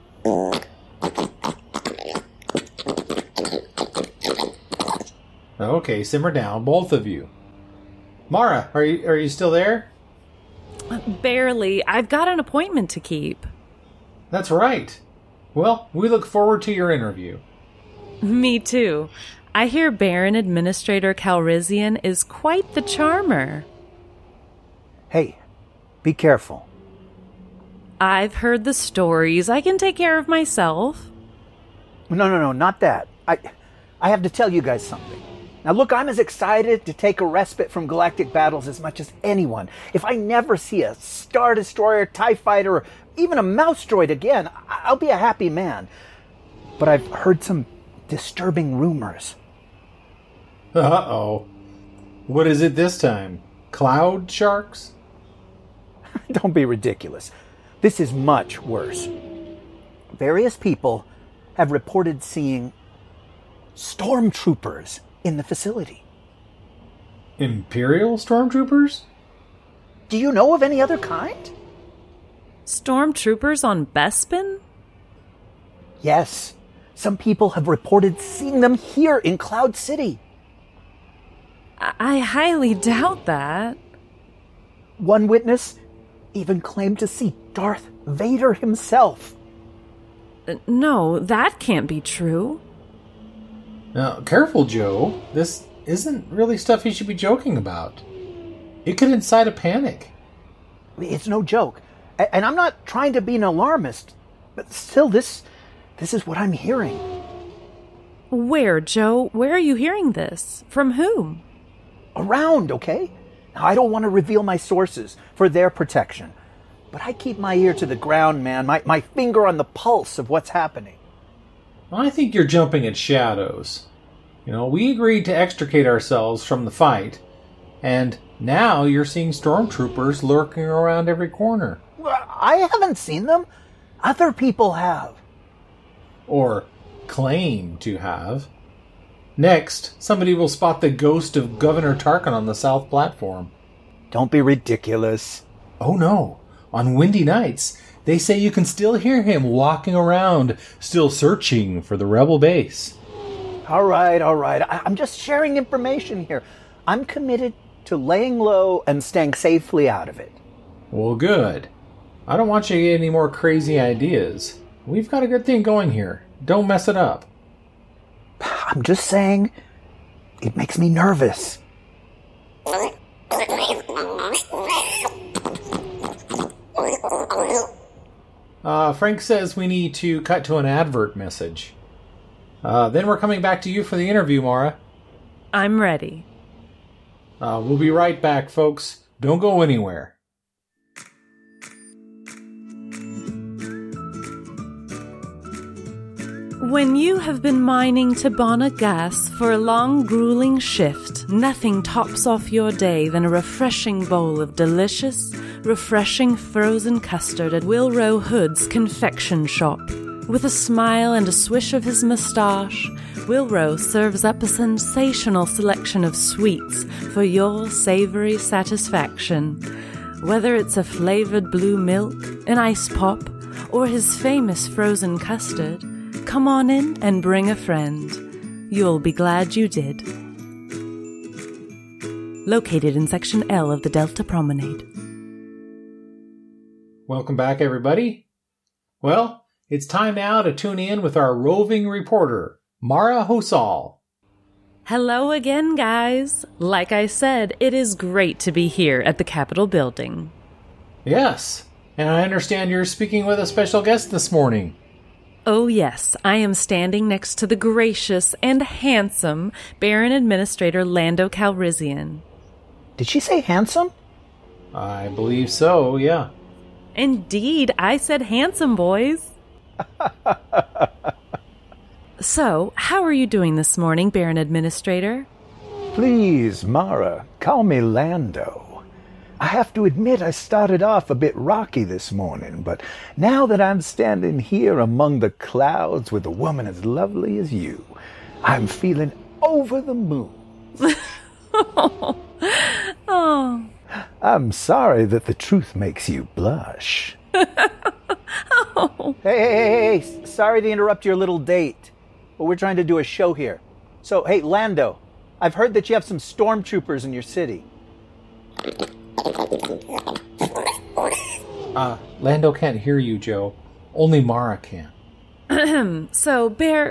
Okay, simmer down, both of you. Mara, are you still there? Barely. I've got an appointment to keep. That's right. Well, we look forward to your interview. Me too. I hear Baron Administrator Calrissian is quite the charmer. Hey, be careful. I've heard the stories. I can take care of myself. No, not that. I have to tell you guys something. Now look, I'm as excited to take a respite from galactic battles as much as anyone. If I never see a Star Destroyer, TIE Fighter, or even a mouse droid again, I'll be a happy man. But I've heard some disturbing rumors. Uh-oh. What is it this time? Cloud sharks? Don't be ridiculous. This is much worse. Various people have reported seeing stormtroopers in the facility. Imperial stormtroopers? Do you know of any other kind? Stormtroopers on Bespin? Yes. Some people have reported seeing them here in Cloud City. I highly doubt that. One witness even claimed to see Darth Vader himself. No, that can't be true. Now, careful, Joe. This isn't really stuff you should be joking about. It could incite a panic. It's no joke. And I'm not trying to be an alarmist, but still, this is what I'm hearing. Where, Joe? Where are you hearing this? From whom? Around, okay? Now, I don't want to reveal my sources for their protection, but I keep my ear to the ground, man, my finger on the pulse of what's happening. I think you're jumping at shadows. We agreed to extricate ourselves from the fight, and now you're seeing stormtroopers lurking around every corner. Well, I haven't seen them. Other people have. Or claim to have. Next, somebody will spot the ghost of Governor Tarkin on the south platform. Don't be ridiculous. Oh no, on windy nights, they say you can still hear him walking around, still searching for the rebel base. All right. I'm just sharing information here. I'm committed to laying low and staying safely out of it. Well, good. I don't want you to get any more crazy ideas. We've got a good thing going here. Don't mess it up. I'm just saying, it makes me nervous. Frank says we need to cut to an advert message. Then we're coming back to you for the interview, Mara. I'm ready. We'll be right back, folks. Don't go anywhere. When you have been mining Tabana gas for a long, grueling shift, nothing tops off your day than a refreshing bowl of delicious, refreshing frozen custard at Will Rowe Hood's confection shop. With a smile and a swish of his moustache, Will Rowe serves up a sensational selection of sweets for your savory satisfaction. Whether it's a flavored blue milk, an ice pop, or his famous frozen custard, come on in and bring a friend. You'll be glad you did. Located in Section L of the Delta Promenade. Welcome back, everybody. Well, it's time now to tune in with our roving reporter, Mara Hosal. Hello again, guys. Like I said, it is great to be here at the Capitol building. Yes, and I understand you're speaking with a special guest this morning. Oh yes, I am standing next to the gracious and handsome Baron Administrator Lando Calrissian. Did she say handsome? I believe so, yeah. Indeed, I said handsome, boys. So, how are you doing this morning, Baron Administrator? Please, Mara, call me Lando. I have to admit I started off a bit rocky this morning, but now that I'm standing here among the clouds with a woman as lovely as you, I'm feeling over the moon. Oh. I'm sorry that the truth makes you blush. Oh. Hey, sorry to interrupt your little date, but we're trying to do a show here. So, hey, Lando, I've heard that you have some stormtroopers in your city. Lando can't hear you, Joe. Only Mara can. So,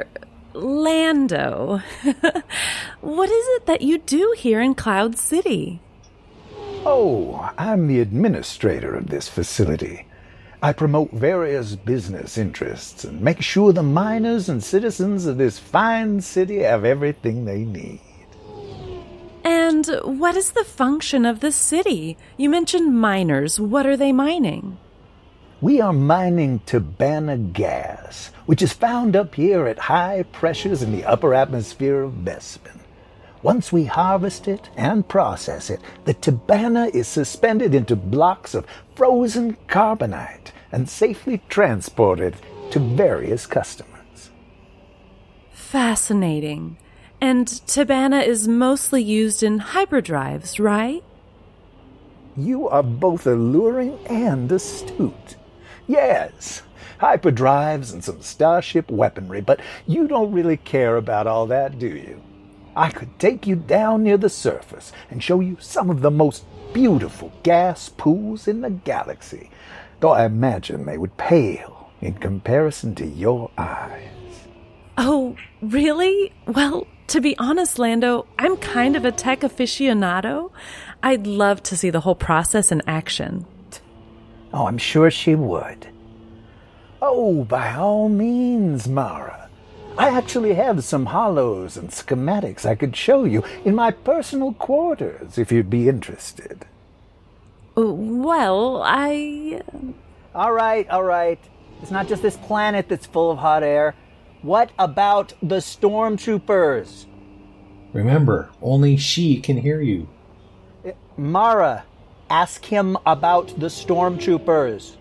Lando, what is it that you do here in Cloud City? Oh, I'm the administrator of this facility. I promote various business interests and make sure the miners and citizens of this fine city have everything they need. And what is the function of the city? You mentioned miners. What are they mining? We are mining Tabana gas, which is found up here at high pressures in the upper atmosphere of Bespin. Once we harvest it and process it, the Tabana is suspended into blocks of frozen carbonite and safely transported to various customers. Fascinating. And Tabana is mostly used in hyperdrives, right? You are both alluring and astute. Yes, hyperdrives and some starship weaponry, but you don't really care about all that, do you? I could take you down near the surface and show you some of the most beautiful gas pools in the galaxy, though I imagine they would pale in comparison to your eyes. Oh, really? Well, to be honest, Lando, I'm kind of a tech aficionado. I'd love to see the whole process in action. Oh, I'm sure she would. Oh, by all means, Mara. I actually have some hollows and schematics I could show you in my personal quarters if you'd be interested. Well, All right. It's not just this planet that's full of hot air. What about the stormtroopers? Remember, only she can hear you. Mara, ask him about the stormtroopers.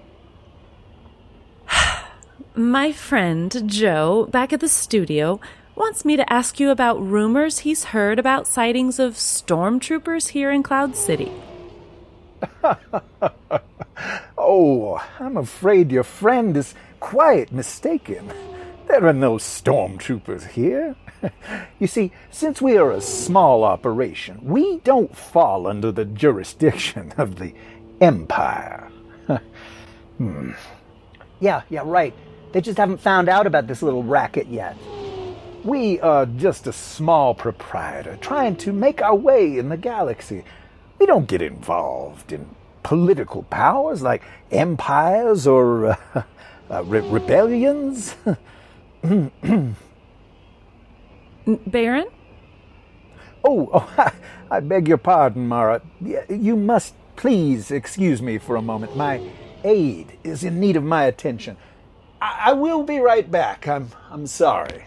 My friend, Joe, back at the studio, wants me to ask you about rumors he's heard about sightings of stormtroopers here in Cloud City. Oh, I'm afraid your friend is quite mistaken. There are no stormtroopers here. You see, since we are a small operation, we don't fall under the jurisdiction of the Empire. Yeah, right. They just haven't found out about this little racket yet. We are just a small proprietor trying to make our way in the galaxy. We don't get involved in political powers like empires or rebellions. Baron? Oh, I beg your pardon, Mara. You must please excuse me for a moment. My aide is in need of my attention. I will be right back. I'm sorry.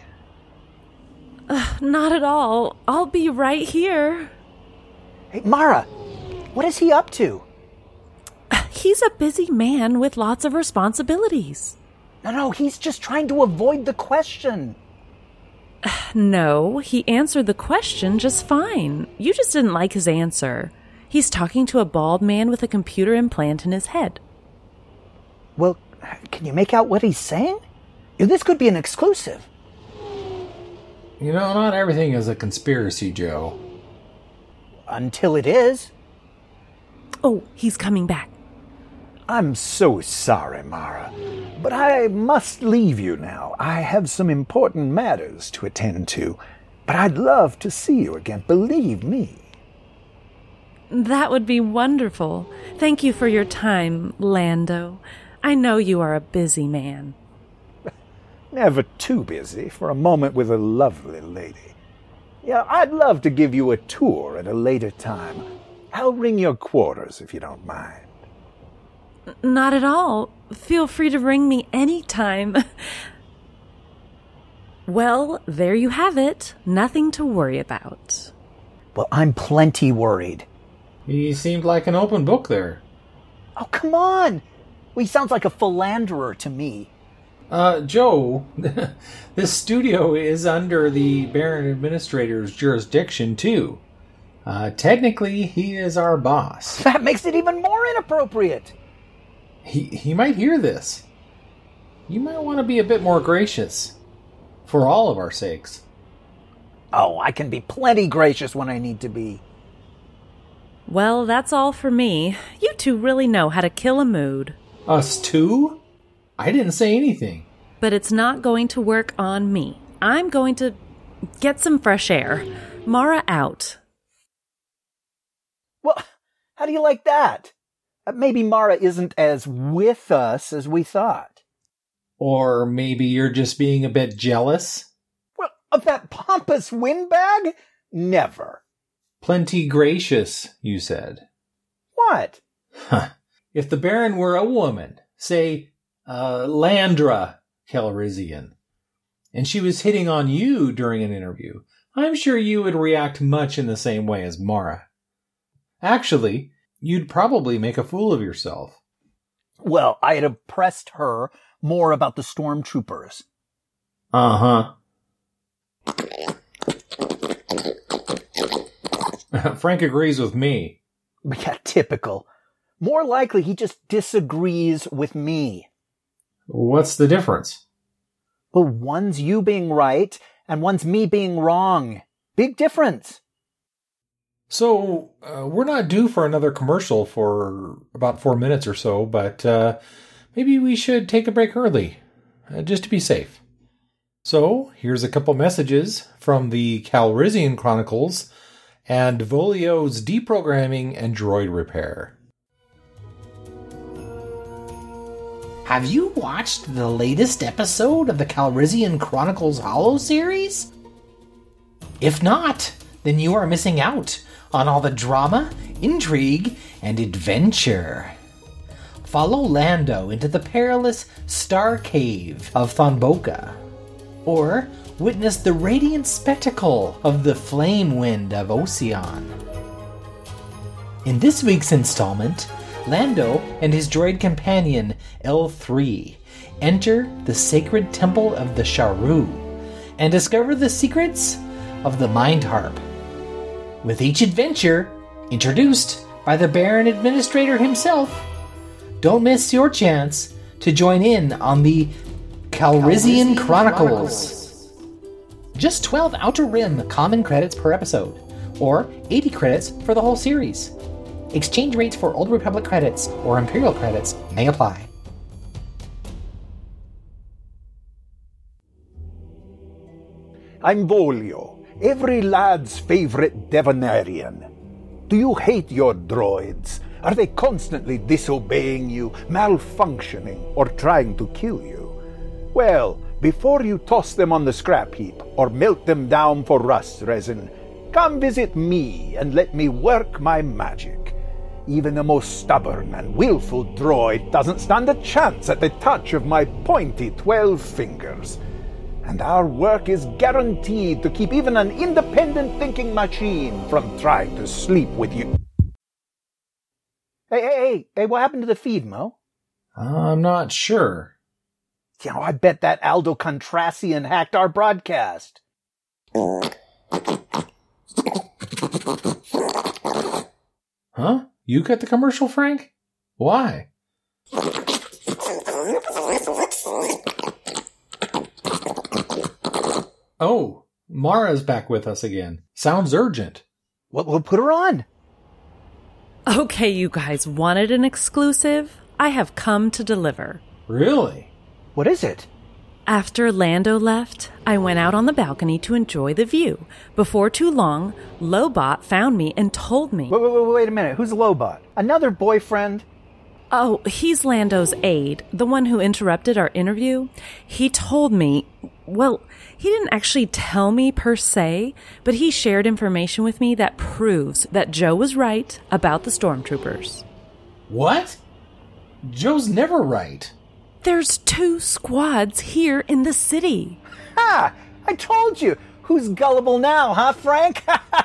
Not at all. I'll be right here. Hey, Mara, what is he up to? He's a busy man with lots of responsibilities. No, he's just trying to avoid the question. No, he answered the question just fine. You just didn't like his answer. He's talking to a bald man with a computer implant in his head. Well, can you make out what he's saying? This could be an exclusive. You know, not everything is a conspiracy, Joe. Until it is. Oh, he's coming back. I'm so sorry, Mara, but I must leave you now. I have some important matters to attend to, but I'd love to see you again, believe me. That would be wonderful. Thank you for your time, Lando. I know you are a busy man. Never too busy for a moment with a lovely lady. Yeah, I'd love to give you a tour at a later time. I'll ring your quarters if you don't mind. Not at all. Feel free to ring me anytime. Well, there you have it. Nothing to worry about. Well, I'm plenty worried. He seemed like an open book there. Oh, come on! Well, he sounds like a philanderer to me. Joe, this studio is under the Baron Administrator's jurisdiction, too. Technically, he is our boss. That makes it even more inappropriate. He might hear this. You might want to be a bit more gracious. For all of our sakes. Oh, I can be plenty gracious when I need to be. Well, that's all for me. You two really know how to kill a mood. Us too? I didn't say anything. But it's not going to work on me. I'm going to get some fresh air. Mara out. Well, how do you like that? Maybe Mara isn't as with us as we thought. Or maybe you're just being a bit jealous? Well, of that pompous windbag? Never. Plenty gracious, you said. What? If the Baron were a woman, say, Landra Calrissian, and she was hitting on you during an interview, I'm sure you would react much in the same way as Mara. Actually, you'd probably make a fool of yourself. Well, I'd have pressed her more about the stormtroopers. Uh-huh. Frank agrees with me. Yeah, typical. More likely he just disagrees with me. What's the difference? Well, one's you being right, and one's me being wrong. Big difference. So, we're not due for another commercial for about 4 minutes or so, but maybe we should take a break early, just to be safe. So, here's a couple messages from the Calrissian Chronicles and Volio's Deprogramming and Droid Repair. Have you watched the latest episode of the Calrissian Chronicles Holo series? If not, then you are missing out on all the drama, intrigue, and adventure. Follow Lando into the perilous Star Cave of Thonboka, or witness the radiant spectacle of the flame wind of Ocean. In this week's installment, Lando and his droid companion L3 enter the sacred temple of the Sharu and discover the secrets of the Mind Harp. With each adventure introduced by the Baron Administrator himself, don't miss your chance to join in on the Calrissian Chronicles. Just 12 Outer Rim common credits per episode, or 80 credits for the whole series. Exchange rates for Old Republic credits or Imperial credits may apply. I'm Volio, every lad's favorite Devonarian. Do you hate your droids? Are they constantly disobeying you, malfunctioning, or trying to kill you? Well, before you toss them on the scrap heap or melt them down for rust resin, come visit me and let me work my magic. Even the most stubborn and willful droid doesn't stand a chance at the touch of my pointy 12 fingers. And our work is guaranteed to keep even an independent thinking machine from trying to sleep with you. Hey, what happened to the feed, Mo? I'm not sure. You know, I bet that Aldo Contrasian hacked our broadcast. Huh? You cut the commercial, Frank? Why? Oh, Mara's back with us again. Sounds urgent. We'll put her on. Okay, you guys wanted an exclusive? I have come to deliver. Really? What is it? After Lando left, I went out on the balcony to enjoy the view. Before too long, Lobot found me and told me... Wait a minute. Who's Lobot? Another boyfriend? Oh, he's Lando's aide, the one who interrupted our interview. He told me... Well, he didn't actually tell me per se, but he shared information with me that proves that Joe was right about the stormtroopers. What? Joe's never right. There's 2 squads here in the city. Ha! I told you! Who's gullible now, huh, Frank?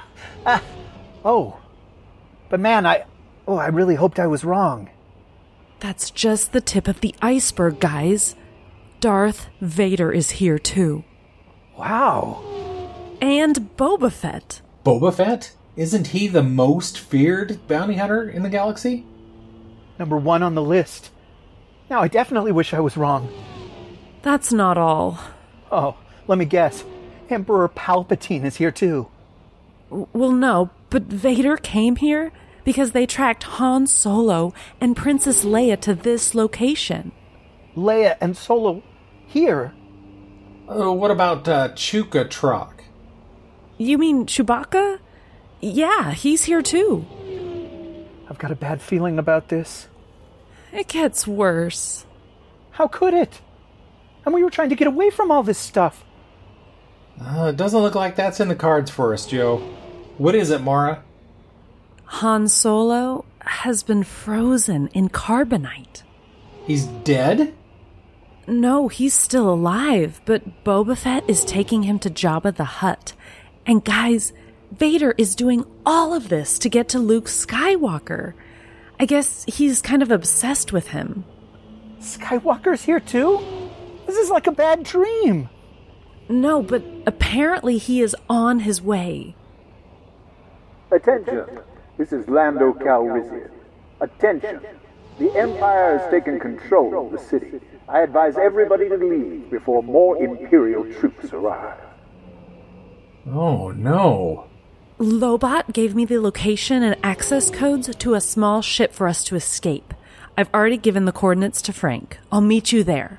But man, I really hoped I was wrong. That's just the tip of the iceberg, guys. Darth Vader is here, too. Wow. And Boba Fett. Boba Fett? Isn't he the most feared bounty hunter in the galaxy? Number 1 on the list. Now, I definitely wish I was wrong. That's not all. Oh, let me guess. Emperor Palpatine is here, too. Well, no, but Vader came here because they tracked Han Solo and Princess Leia to this location. Leia and Solo here? What about Chuka Trock? You mean Chewbacca? Yeah, he's here too. I've got a bad feeling about this. It gets worse. How could it? And we were trying to get away from all this stuff. It doesn't look like that's in the cards for us, Joe. What is it, Mara? Han Solo has been frozen in carbonite. He's dead? No, he's still alive, but Boba Fett is taking him to Jabba the Hutt. And guys, Vader is doing all of this to get to Luke Skywalker. I guess he's kind of obsessed with him. Skywalker's here too? This is like a bad dream. No, but apparently he is on his way. Attention, this is Lando Calrissian. Attention, the Empire has taken control of the city. I advise everybody to leave before more Imperial troops arrive. Oh, no. Lobot gave me the location and access codes to a small ship for us to escape. I've already given the coordinates to Frank. I'll meet you there.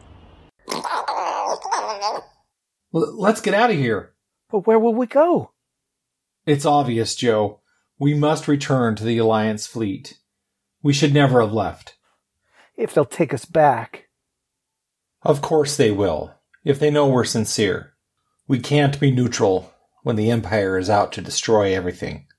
Let's get out of here. But where will we go? It's obvious, Joe. We must return to the Alliance fleet. We should never have left. If they'll take us back. Of course they will, if they know we're sincere. We can't be neutral when the Empire is out to destroy everything.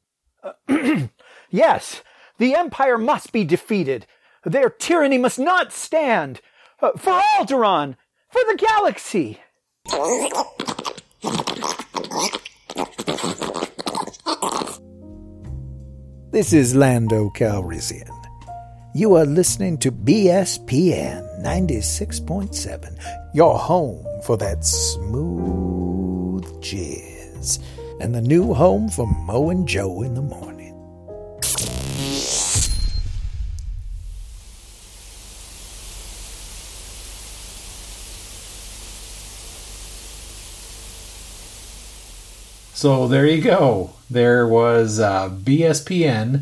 Yes, the Empire must be defeated. Their tyranny must not stand. For Alderaan! For the galaxy! This is Lando Calrissian. You are listening to BSPN 96.7, your home for that smooth jizz, and the new home for Mo and Joe in the morning. So there you go. There was BSPN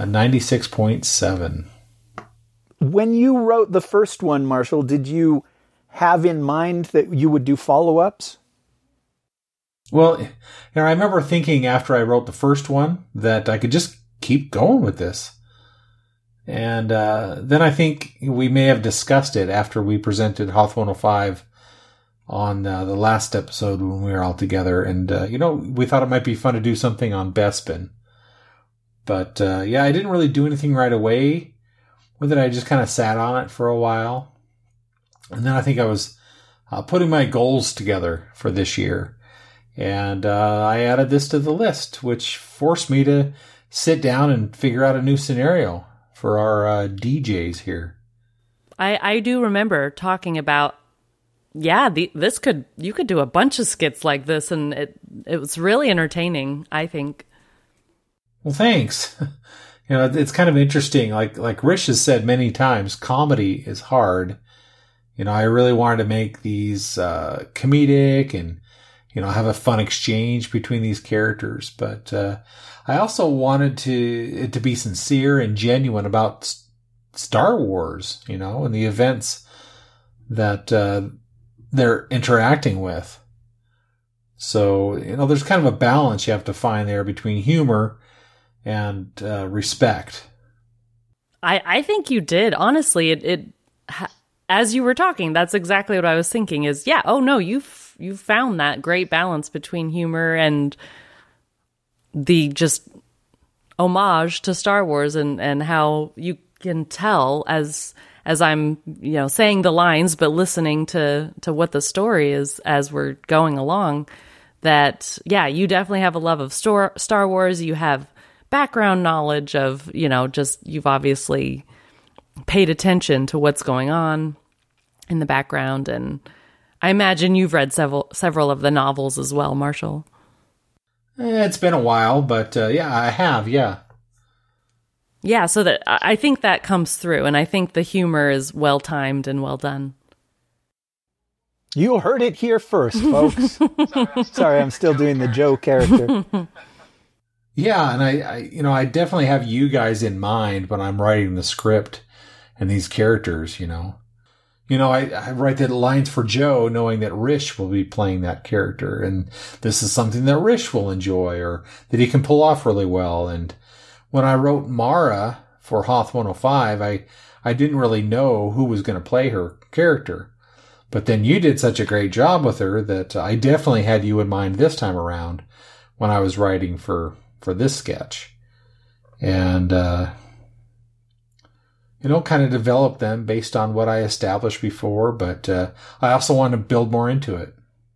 96.7. When you wrote the first one, Marshall, did you have in mind that you would do follow-ups? Well, I remember thinking after I wrote the first one that I could just keep going with this. And then I think we may have discussed it after we presented Hoth 105 on the last episode when we were all together. And, we thought it might be fun to do something on Bespin. But, I didn't really do anything right away with it. I just kind of sat on it for a while. And then I think I was putting my goals together for this year. And I added this to the list, which forced me to sit down and figure out a new scenario for our DJs here. I do remember talking about, you could do a bunch of skits like this, and it was really entertaining, I think. Well, thanks. It's kind of interesting. Like Rish has said many times, comedy is hard. I really wanted to make these comedic and, have a fun exchange between these characters. But I also wanted it to be sincere and genuine about Star Wars, and the events that they're interacting with. So, there's kind of a balance you have to find there between humor and respect. I think you did. Honestly, as you were talking, that's exactly what I was thinking is, you found that great balance between humor and the just homage to Star Wars and how you can tell as I'm, saying the lines, but listening to what the story is as we're going along, that, you definitely have a love of Star Wars. You have background knowledge of, you've obviously paid attention to what's going on in the background. And I imagine you've read several of the novels as well, Marshall. It's been a while, but I have, yeah. Yeah, so that I think that comes through, and I think the humor is well timed and well done. You heard it here first, folks. Sorry, I'm still doing the Joe character. Yeah, and I definitely have you guys in mind when I'm writing the script and these characters, I write the lines for Joe knowing that Rish will be playing that character, and this is something that Rish will enjoy or that he can pull off really well. And when I wrote Mara for Hoth 105, I didn't really know who was going to play her character. But then you did such a great job with her that I definitely had you in mind this time around when I was writing for this sketch. And, kind of developed them based on what I established before, but I also want to build more into it.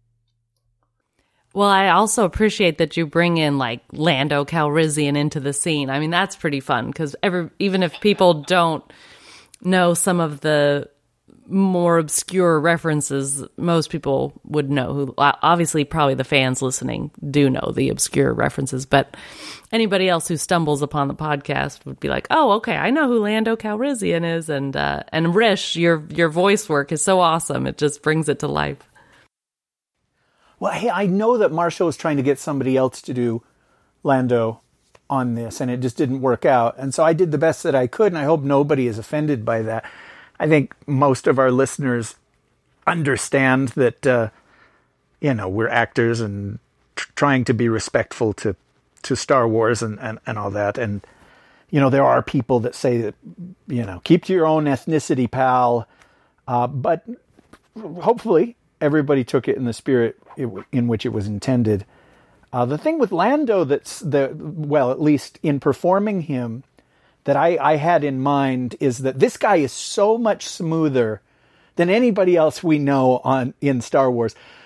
Well, I also appreciate that you bring in like Lando Calrissian into the scene. I mean, that's pretty fun because even if people don't know some of the more obscure references, most people would know who. Obviously, probably the fans listening do know the obscure references, but anybody else who stumbles upon the podcast would be like, "Oh, okay, I know who Lando Calrissian is." And Rish, your voice work is so awesome; it just brings it to life. Well, hey, I know that Marshall was trying to get somebody else to do Lando on this, and it just didn't work out. And so I did the best that I could, and I hope nobody is offended by that. I think most of our listeners understand that, we're actors and trying to be respectful to Star Wars and all that. And, there are people that say that, keep to your own ethnicity, pal. But hopefully everybody took it in the spirit in which it was intended. The thing with Lando at least in performing him, that I had in mind is that this guy is so much smoother than anybody else we know in Star Wars.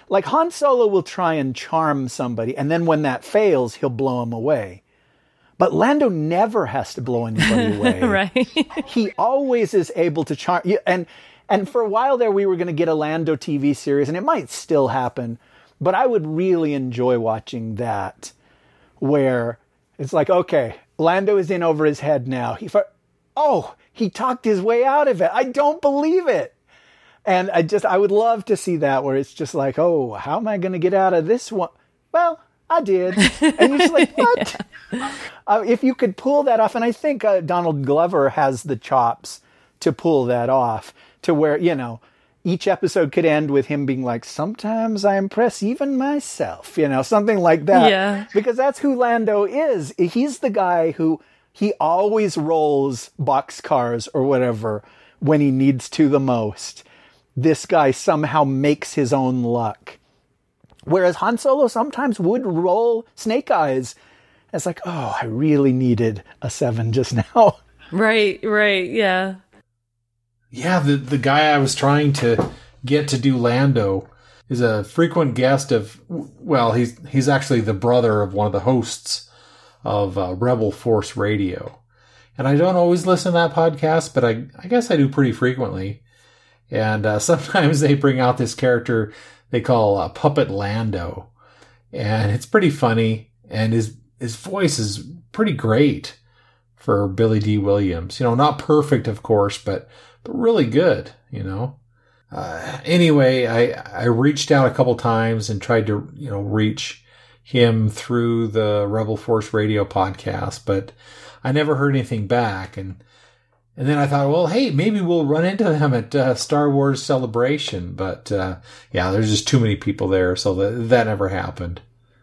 Like Han Solo will try and charm somebody, and then when that fails, he'll blow him away. But Lando never has to blow anybody away. Right. He always is able to charm. And for a while there, we were going to get a Lando TV series, and it might still happen. But I would really enjoy watching that, where it's like, okay, Lando is in over his head now. He talked his way out of it. I don't believe it. And I would love to see that, where it's just like, oh, how am I going to get out of this one? Well, I did. And you're just like, what? If you could pull that off, and I think Donald Glover has the chops to pull that off, to where, each episode could end with him being like, sometimes I impress even myself, something like that. Yeah. Because that's who Lando is. He's the guy who, he always rolls boxcars or whatever when he needs to the most. This guy somehow makes his own luck. Whereas Han Solo sometimes would roll Snake Eyes. It's like, oh, I really needed a 7 just now. Right, yeah. Yeah, the guy I was trying to get to do Lando is a frequent guest of, well, he's actually the brother of one of the hosts of Rebel Force Radio. And I don't always listen to that podcast, but I guess I do pretty frequently. And sometimes they bring out this character they call Puppet Lando. And it's pretty funny. And his voice is pretty great for Billy D. Williams. Not perfect, of course, but really good, Anyway, I reached out a couple times and tried to, reach him through the Rebel Force Radio podcast, but I never heard anything back. And then I thought, well, hey, maybe we'll run into them at Star Wars Celebration. But yeah, there's just too many people there, so that never happened.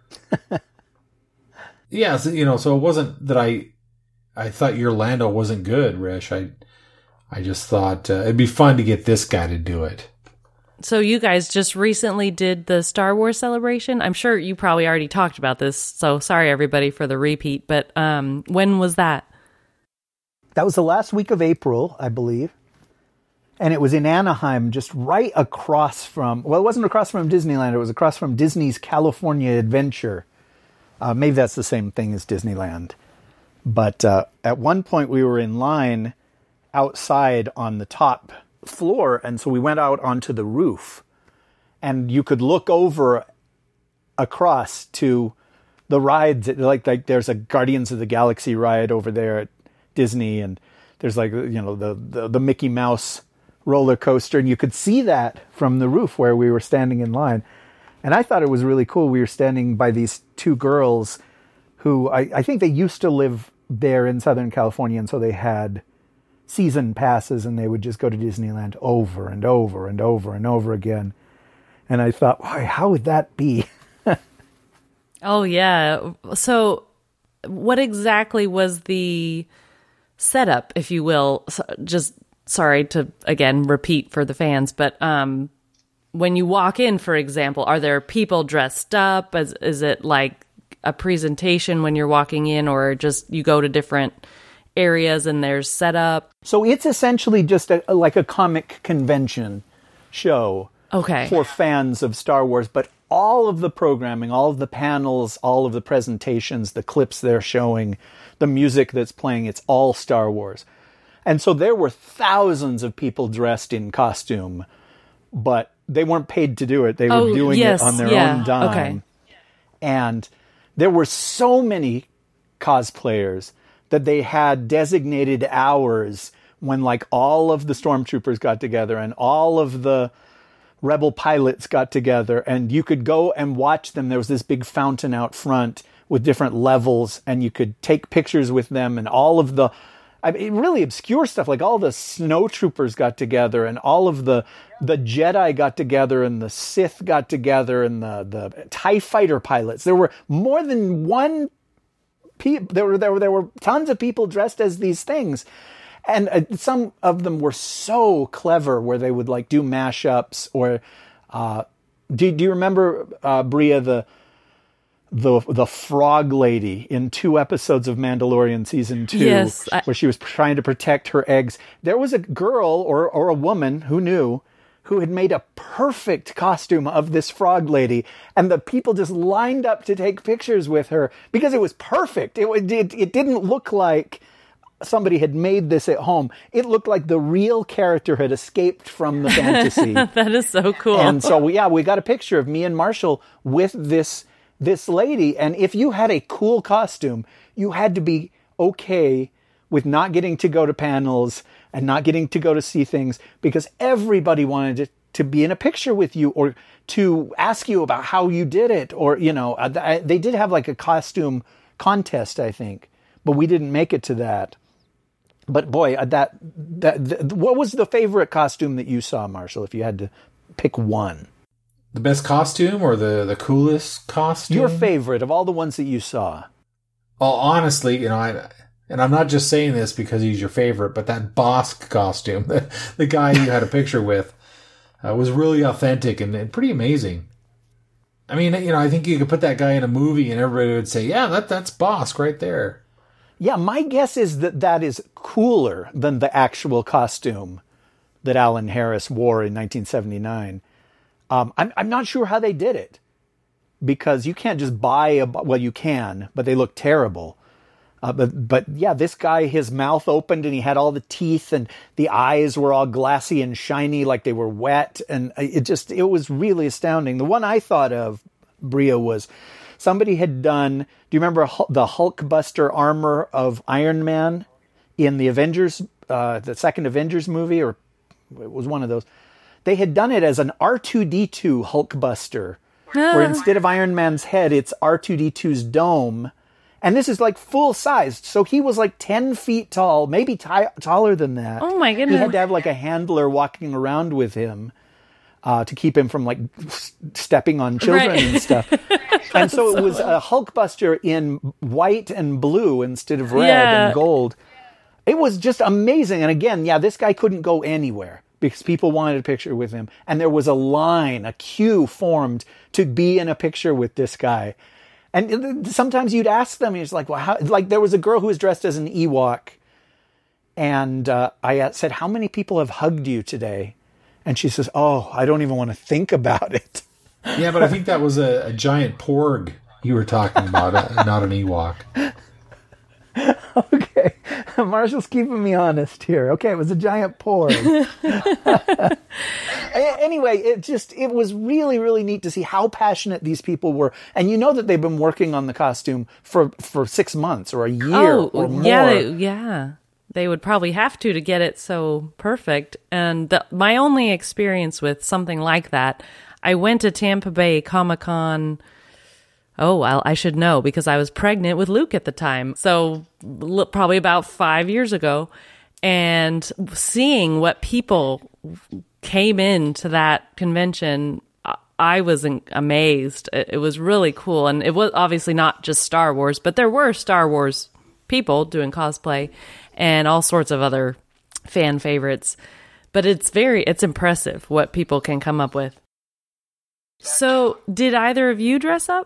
Yeah, so, so it wasn't that I thought your Lando wasn't good, Rish. I just thought it'd be fun to get this guy to do it. So you guys just recently did the Star Wars Celebration. I'm sure you probably already talked about this, so sorry everybody for the repeat, but when was that? That was the last week of April, I believe. And it was in Anaheim, just right across from, well, it wasn't across from Disneyland, it was across from Disney's California Adventure. Maybe that's the same thing as Disneyland. But at one point we were in line outside on the top floor, and so we went out onto the roof, and you could look over across to the rides. Like there's a Guardians of the Galaxy ride over there at Disney, and there's the Mickey Mouse roller coaster, and you could see that from the roof where we were standing in line. And I thought it was really cool. We were standing by these two girls who I think they used to live there in Southern California, and so they had season passes, and they would just go to Disneyland over and over and over and over again. And I thought, why, how would that be? Oh, yeah. So what exactly was the setup, if you will? Just sorry to, again, repeat for the fans, but when you walk in, for example, are there people dressed up? Is it like a presentation when you're walking in, or just you go to different areas and there's setup? So it's essentially just like a comic convention show for fans of Star Wars, but all of the programming, all of the panels, all of the presentations, the clips they're showing, the music that's playing, it's all Star Wars. And so there were thousands of people dressed in costume, but they weren't paid to do it. They were doing it on their own dime. Okay. And there were so many cosplayers that they had designated hours when like all of the stormtroopers got together and all of the rebel pilots got together, and you could go and watch them. There was this big fountain out front with different levels, and you could take pictures with them, and all of the really obscure stuff, like all the snowtroopers got together, and all of the Jedi got together, and the Sith got together, and the TIE fighter pilots. There were more than one there were tons of people dressed as these things, and some of them were so clever, where they would like do mashups. Or do you remember Bria, the frog lady in 2 episodes of Mandalorian season 2, where she was trying to protect her eggs? There was a girl or a woman who knew who had made a perfect costume of this frog lady, and the people just lined up to take pictures with her because it was perfect. It didn't look like somebody had made this at home. It looked like the real character had escaped from the fantasy. That is so cool. And so, we got a picture of me and Marshall with this lady. And if you had a cool costume, you had to be okay with not getting to go to panels and not getting to go to see things because everybody wanted to be in a picture with you or to ask you about how you did it. Or, they did have like a costume contest, I think, but we didn't make it to that. But boy, what was the favorite costume that you saw, Marshall, if you had to pick one? The best costume or the coolest costume? Your favorite of all the ones that you saw. Well, honestly, and I'm not just saying this because he's your favorite, but that Bosk costume, the guy you had a picture with, was really authentic and pretty amazing. I mean, I think you could put that guy in a movie and everybody would say, yeah, that's Bosk right there. Yeah, my guess is that is cooler than the actual costume that Alan Harris wore in 1979. I'm not sure how they did it because you can't just buy well, you can, but they look terrible. But yeah, this guy, his mouth opened and he had all the teeth and the eyes were all glassy and shiny like they were wet. And it was really astounding. The one I thought of, Bria, was somebody had done, do you remember the Hulkbuster armor of Iron Man in the Avengers, the second Avengers movie, or it was one of those. They had done it as an R2-D2 Hulkbuster, where instead of Iron Man's head, it's R2-D2's dome. And this is like full sized. So he was like 10 feet tall, maybe taller than that. Oh my goodness. He had to have like a handler walking around with him to keep him from like stepping on children and stuff. And so it was a Hulkbuster in white and blue instead of red and gold. It was just amazing. And again, this guy couldn't go anywhere because people wanted a picture with him. And there was a queue formed to be in a picture with this guy. And sometimes you'd ask them, and it's like, well, how? Like there was a girl who was dressed as an Ewok, and I said, "How many people have hugged you today?" And she says, "Oh, I don't even want to think about it." Yeah, but I think that was a giant porg you were talking about, not an Ewok. Okay, Marshall's keeping me honest here. Okay, it was a giant porg. Anyway, it was really, really neat to see how passionate these people were. And you know that they've been working on the costume for 6 months or a year or more. They would probably have to get it so perfect. And my only experience with something like that, I went to Tampa Bay Comic-Con. Oh, well, I should know because I was pregnant with Luke at the time. So probably about 5 years ago. And seeing what people came into that convention, I was amazed. It was really cool. And it was obviously not just Star Wars, but there were Star Wars people doing cosplay and all sorts of other fan favorites. But it's impressive what people can come up with. So did either of you dress up?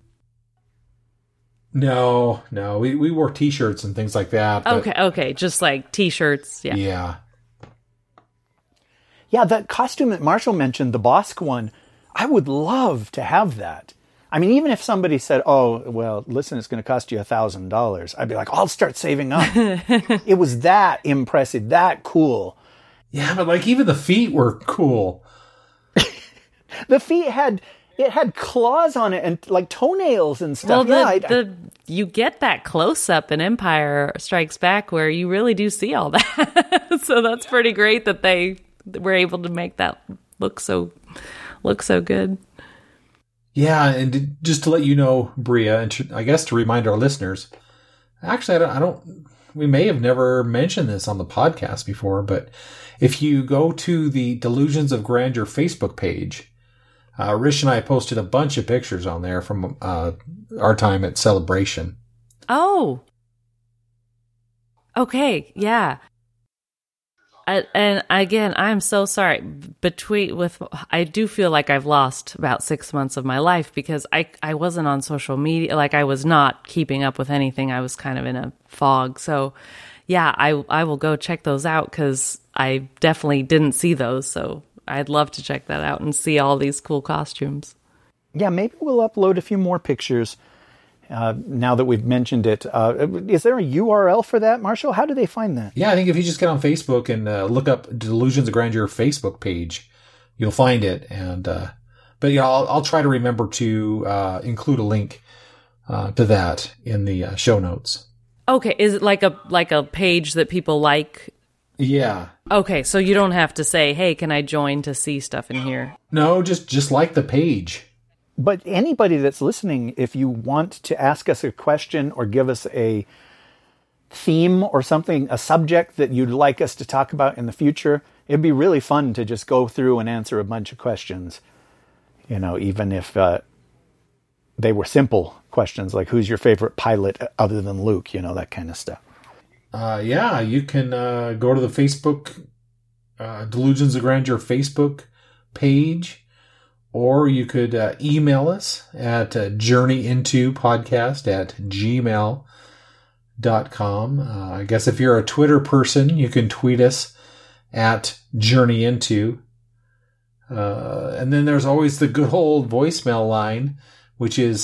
No. We wore T-shirts and things like that. Okay. Just like T-shirts. Yeah. Yeah, that costume that Marshall mentioned, the Bosk one, I would love to have that. I mean, even if somebody said, oh, well, listen, it's going to cost you $1,000, I'd be like, I'll start saving up. It was that impressive, that cool. Yeah, but like even the feet were cool. The feet had claws on it and like toenails and stuff. Well, you get that close up in Empire Strikes Back where you really do see all that. So that's pretty great that they were able to make that look so good. Yeah, and just to let you know, Bria, and I guess to remind our listeners, actually, I don't. We may have never mentioned this on the podcast before, but if you go to the Delusions of Grandeur Facebook page, Rich and I posted a bunch of pictures on there from our time at Celebration. Oh. Okay, yeah. And again, I'm so sorry. I do feel like I've lost about 6 months of my life because I wasn't on social media. Like I was not keeping up with anything. I was kind of in a fog. So yeah, I will go check those out because I definitely didn't see those. So I'd love to check that out and see all these cool costumes. Yeah, maybe we'll upload a few more pictures now that we've mentioned it. Is there a URL for that, Marshall? How do they find that? Yeah, I think if you just get on Facebook and look up Delusions of Grandeur Facebook page, you'll find it. And but yeah, I'll try to remember to include a link to that in the show notes. Okay, is it like a page that people like? Yeah. Okay, so you don't have to say, "Hey, can I join to see stuff in here?" No, just like the page. But anybody that's listening, if you want to ask us a question or give us a theme or something, a subject that you'd like us to talk about in the future, it'd be really fun to just go through and answer a bunch of questions. You know, even if they were simple questions like who's your favorite pilot other than Luke, you know, that kind of stuff. Yeah, you can go to the Facebook Delusions of Grandeur Facebook page, or you could email us at journeyintopodcast@gmail.com. I guess if you're a Twitter person, you can tweet us at journeyinto. And then there's always the good old voicemail line, which is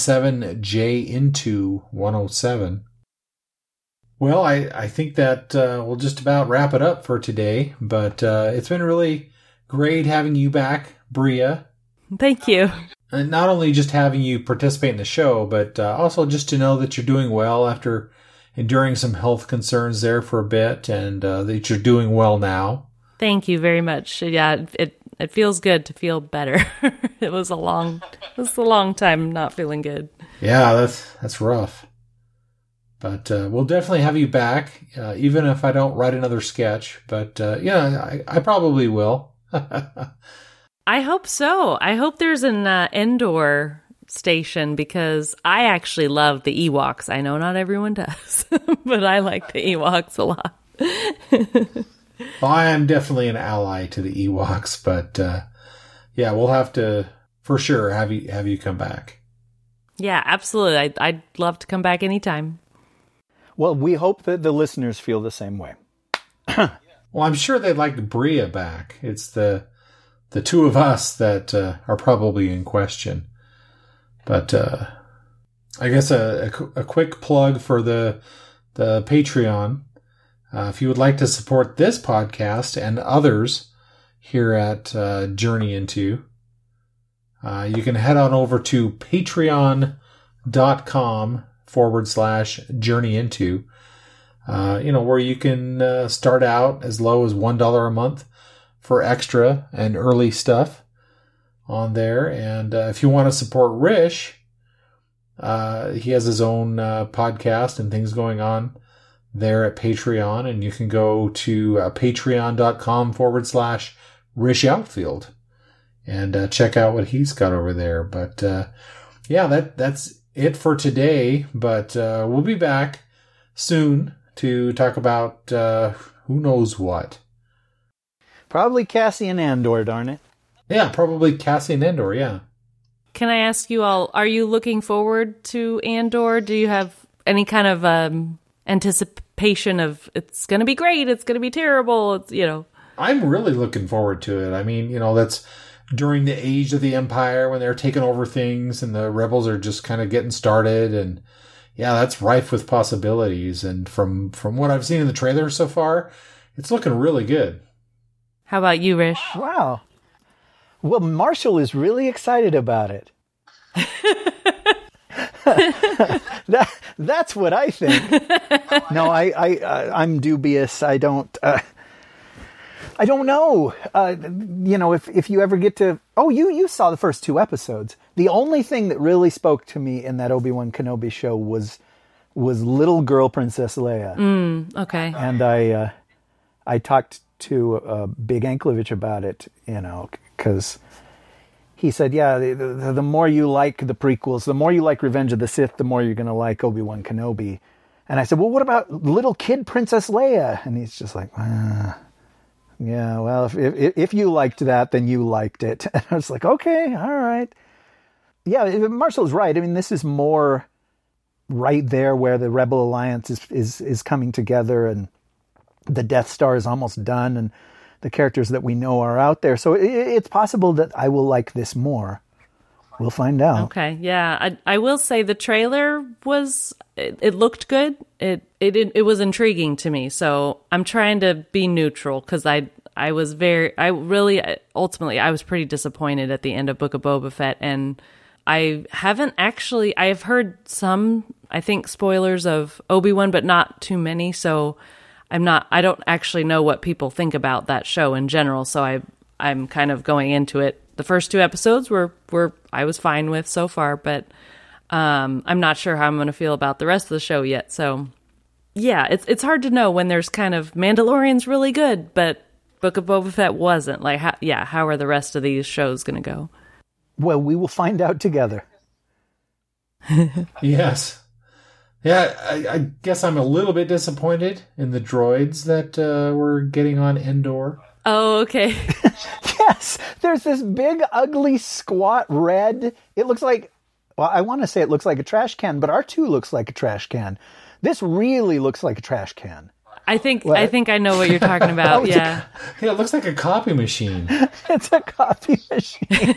77J into 107. Well, I think that we'll just about wrap it up for today, but it's been really great having you back, Bria. Thank you. And not only just having you participate in the show, but also just to know that you're doing well after enduring some health concerns there for a bit, and that you're doing well now. Thank you very much. Yeah, it feels good to feel better. It was a long time not feeling good. Yeah, that's rough. But we'll definitely have you back, even if I don't write another sketch. But yeah, I probably will. I hope so. I hope there's an Endor station, because I actually love the Ewoks. I know not everyone does, but I like the Ewoks a lot. Well, I am definitely an ally to the Ewoks, but yeah, we'll have to for sure have you come back. Yeah, absolutely. I'd love to come back anytime. Well, we hope that the listeners feel the same way. Well, I'm sure they'd like Bria back. It's the two of us that are probably in question. But I guess a quick plug for the Patreon. If you would like to support this podcast and others here at Journey Into, you can head on over to patreon.com/journeyinto, where you can start out as low as $1 a month for extra and early stuff on there. And if you want to support Rish, he has his own podcast and things going on there at Patreon, and you can go to patreon.com/Rish Outfield and check out what he's got over there. But yeah, that's it for today. But we'll be back soon to talk about who knows what. Probably Cassian Andor, darn it. Yeah, probably Cassian Andor, yeah. Can I ask you all, are you looking forward to Andor? Do you have any kind of anticipation of it's going to be great, it's going to be terrible, it's, I'm really looking forward to it. I mean, that's during the age of the Empire when they're taking over things and the rebels are just kind of getting started, and yeah, that's rife with possibilities. And from what I've seen in the trailer so far, it's looking really good. How about you, Rish? Wow. Well, Marshall is really excited about it. That's what I think. No, I'm dubious. I don't know. If you ever get to, you saw the first 2 episodes. The only thing that really spoke to me in that Obi-Wan Kenobi show was little girl Princess Leia. Okay. And I talked to Big Anklevich about it, because he said, yeah, the more you like the prequels, the more you like Revenge of the Sith, the more you're going to like Obi-Wan Kenobi. And I said, well, what about little kid Princess Leia? And he's just like, yeah, well, if you liked that, then you liked it. And I was like, okay, all right. Yeah, Marshall's right. I mean, this is more right there where the Rebel Alliance is coming together, and the Death Star is almost done, and the characters that we know are out there. So it's possible that I will like this more. We'll find out. Okay, yeah. I will say the trailer was, it looked good. It was intriguing to me. So I'm trying to be neutral because I was ultimately, I was pretty disappointed at the end of Book of Boba Fett. And I have heard some, I think, spoilers of Obi-Wan, but not too many. So I don't actually know what people think about that show in general. So I'm kind of going into it. The first 2 episodes were I was fine with so far, but I'm not sure how I'm going to feel about the rest of the show yet. So yeah, it's hard to know when there's kind of Mandalorian's really good, but Book of Boba Fett wasn't. Like, how are the rest of these shows going to go? Well, we will find out together. Yes. Yeah, I guess I'm a little bit disappointed in the droids that we're getting on Endor. Oh, okay. Yes, there's this big, ugly, squat red. It looks like, well, I want to say it looks like a trash can, but R2 looks like a trash can. This really looks like a trash can. I think I know what you're talking about. Yeah. Yeah, it looks like a copy machine. It's a copy machine.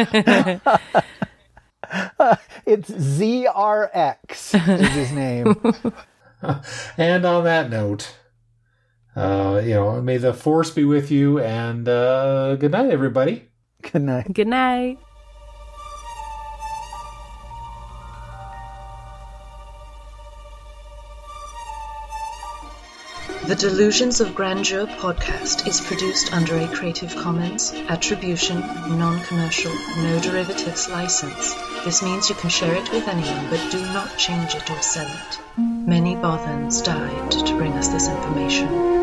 It's ZRX is his name. And on that note, may the Force be with you, and good night, everybody. Good night. Good night. The Delusions of Grandeur podcast is produced under a Creative Commons Attribution, Non-Commercial, No Derivatives license. This means you can share it with anyone, but do not change it or sell it. Many Bothans died to bring us this information.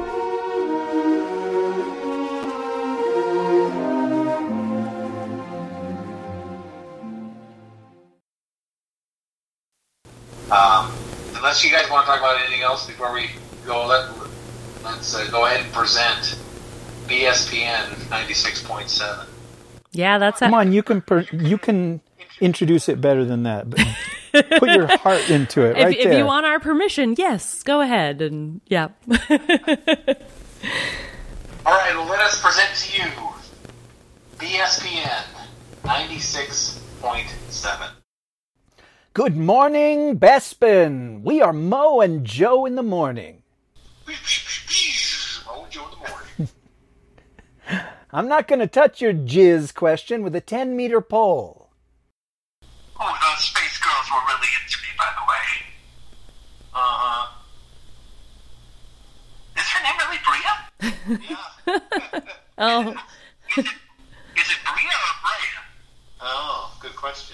Unless you guys want to talk about anything else before we go, let's go ahead and present BSPN 96.7. Yeah, that's Come on, you can introduce it better than that. But put your heart into it, right there. If you want our permission, yes, go ahead and yeah. All right, well, let us present to you BSPN 96.7. Good morning, Bespin. We are Mo and Joe in the morning. Mo and Joe in the morning. I'm not going to touch your jizz question with a 10-meter pole. Oh, those space girls were really into me, by the way. Uh-huh. Is her name really Bria? Yeah. Oh. Is it Bria or Brea? Oh, good question.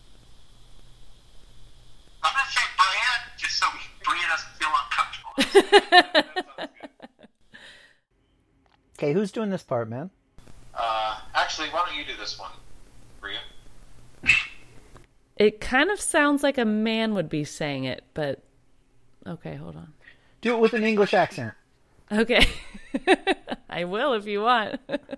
I'm going to say Brea, just so Bria doesn't feel uncomfortable. Okay, who's doing this part, man? Actually, why don't you do this one, Bria? It kind of sounds like a man would be saying it, but okay, hold on. Do it with an English accent. Okay. I will if you want.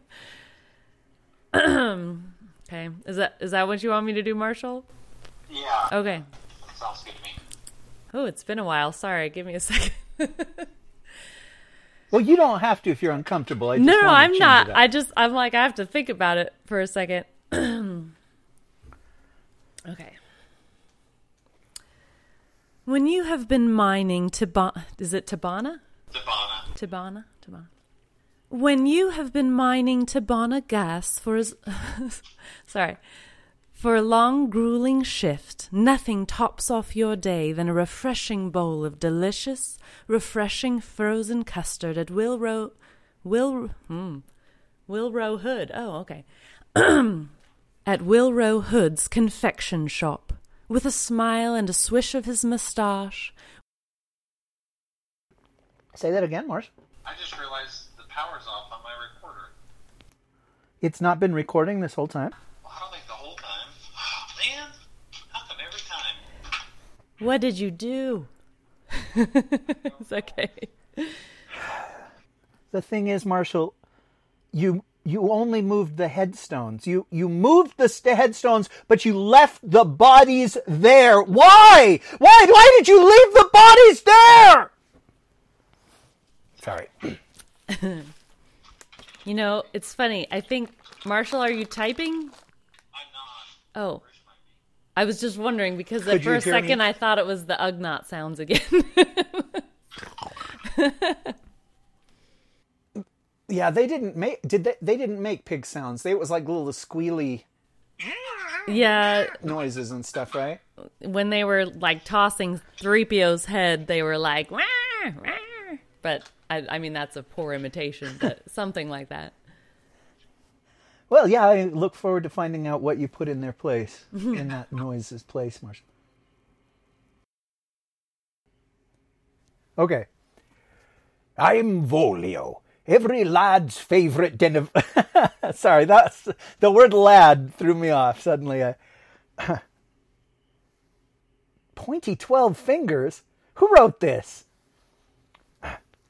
Okay. Is that what you want me to do, Marshall? Yeah. Okay. Sounds good to me. Oh, it's been a while. Sorry. Give me a second. Well, you don't have to if you're uncomfortable. No, I'm not. I have to think about it for a second. Okay. When you have been mining is it Tabana? Tabana. When you have been mining Tabana gas for a long, grueling shift, nothing tops off your day than a refreshing bowl of delicious, refreshing frozen custard at Wilrow Hood. Oh, okay. At Wilrow Hood's confection shop, with a smile and a swish of his moustache. Say that again, Marsh. I just realized the power's off on my recorder. It's not been recording this whole time? I don't think the whole time. Oh, man, how come every time? What did you do? It's okay. The thing is, Marshall, you only moved the headstones. You moved the headstones, but you left the bodies there. Why? Why did you leave the bodies there? Sorry. You know, it's funny. I think, Marshall, are you typing? I'm not. Oh. I was just wondering because Could for you a hear second me? I thought it was the Ugnaught sounds again. Yeah, they didn't make they didn't make pig sounds. It was like little squealy Yeah, noises and stuff, right? when they were like tossing 3PO's head, they were like, "Wah, wah." But I mean, that's a poor imitation, but something like that. Well, yeah, I look forward to finding out what you put in their place, in that noise's place, Marshall. Okay. I'm Volio, every lad's favorite den of... Sorry, that's the word lad threw me off suddenly. Pointy 12 fingers? Who wrote this?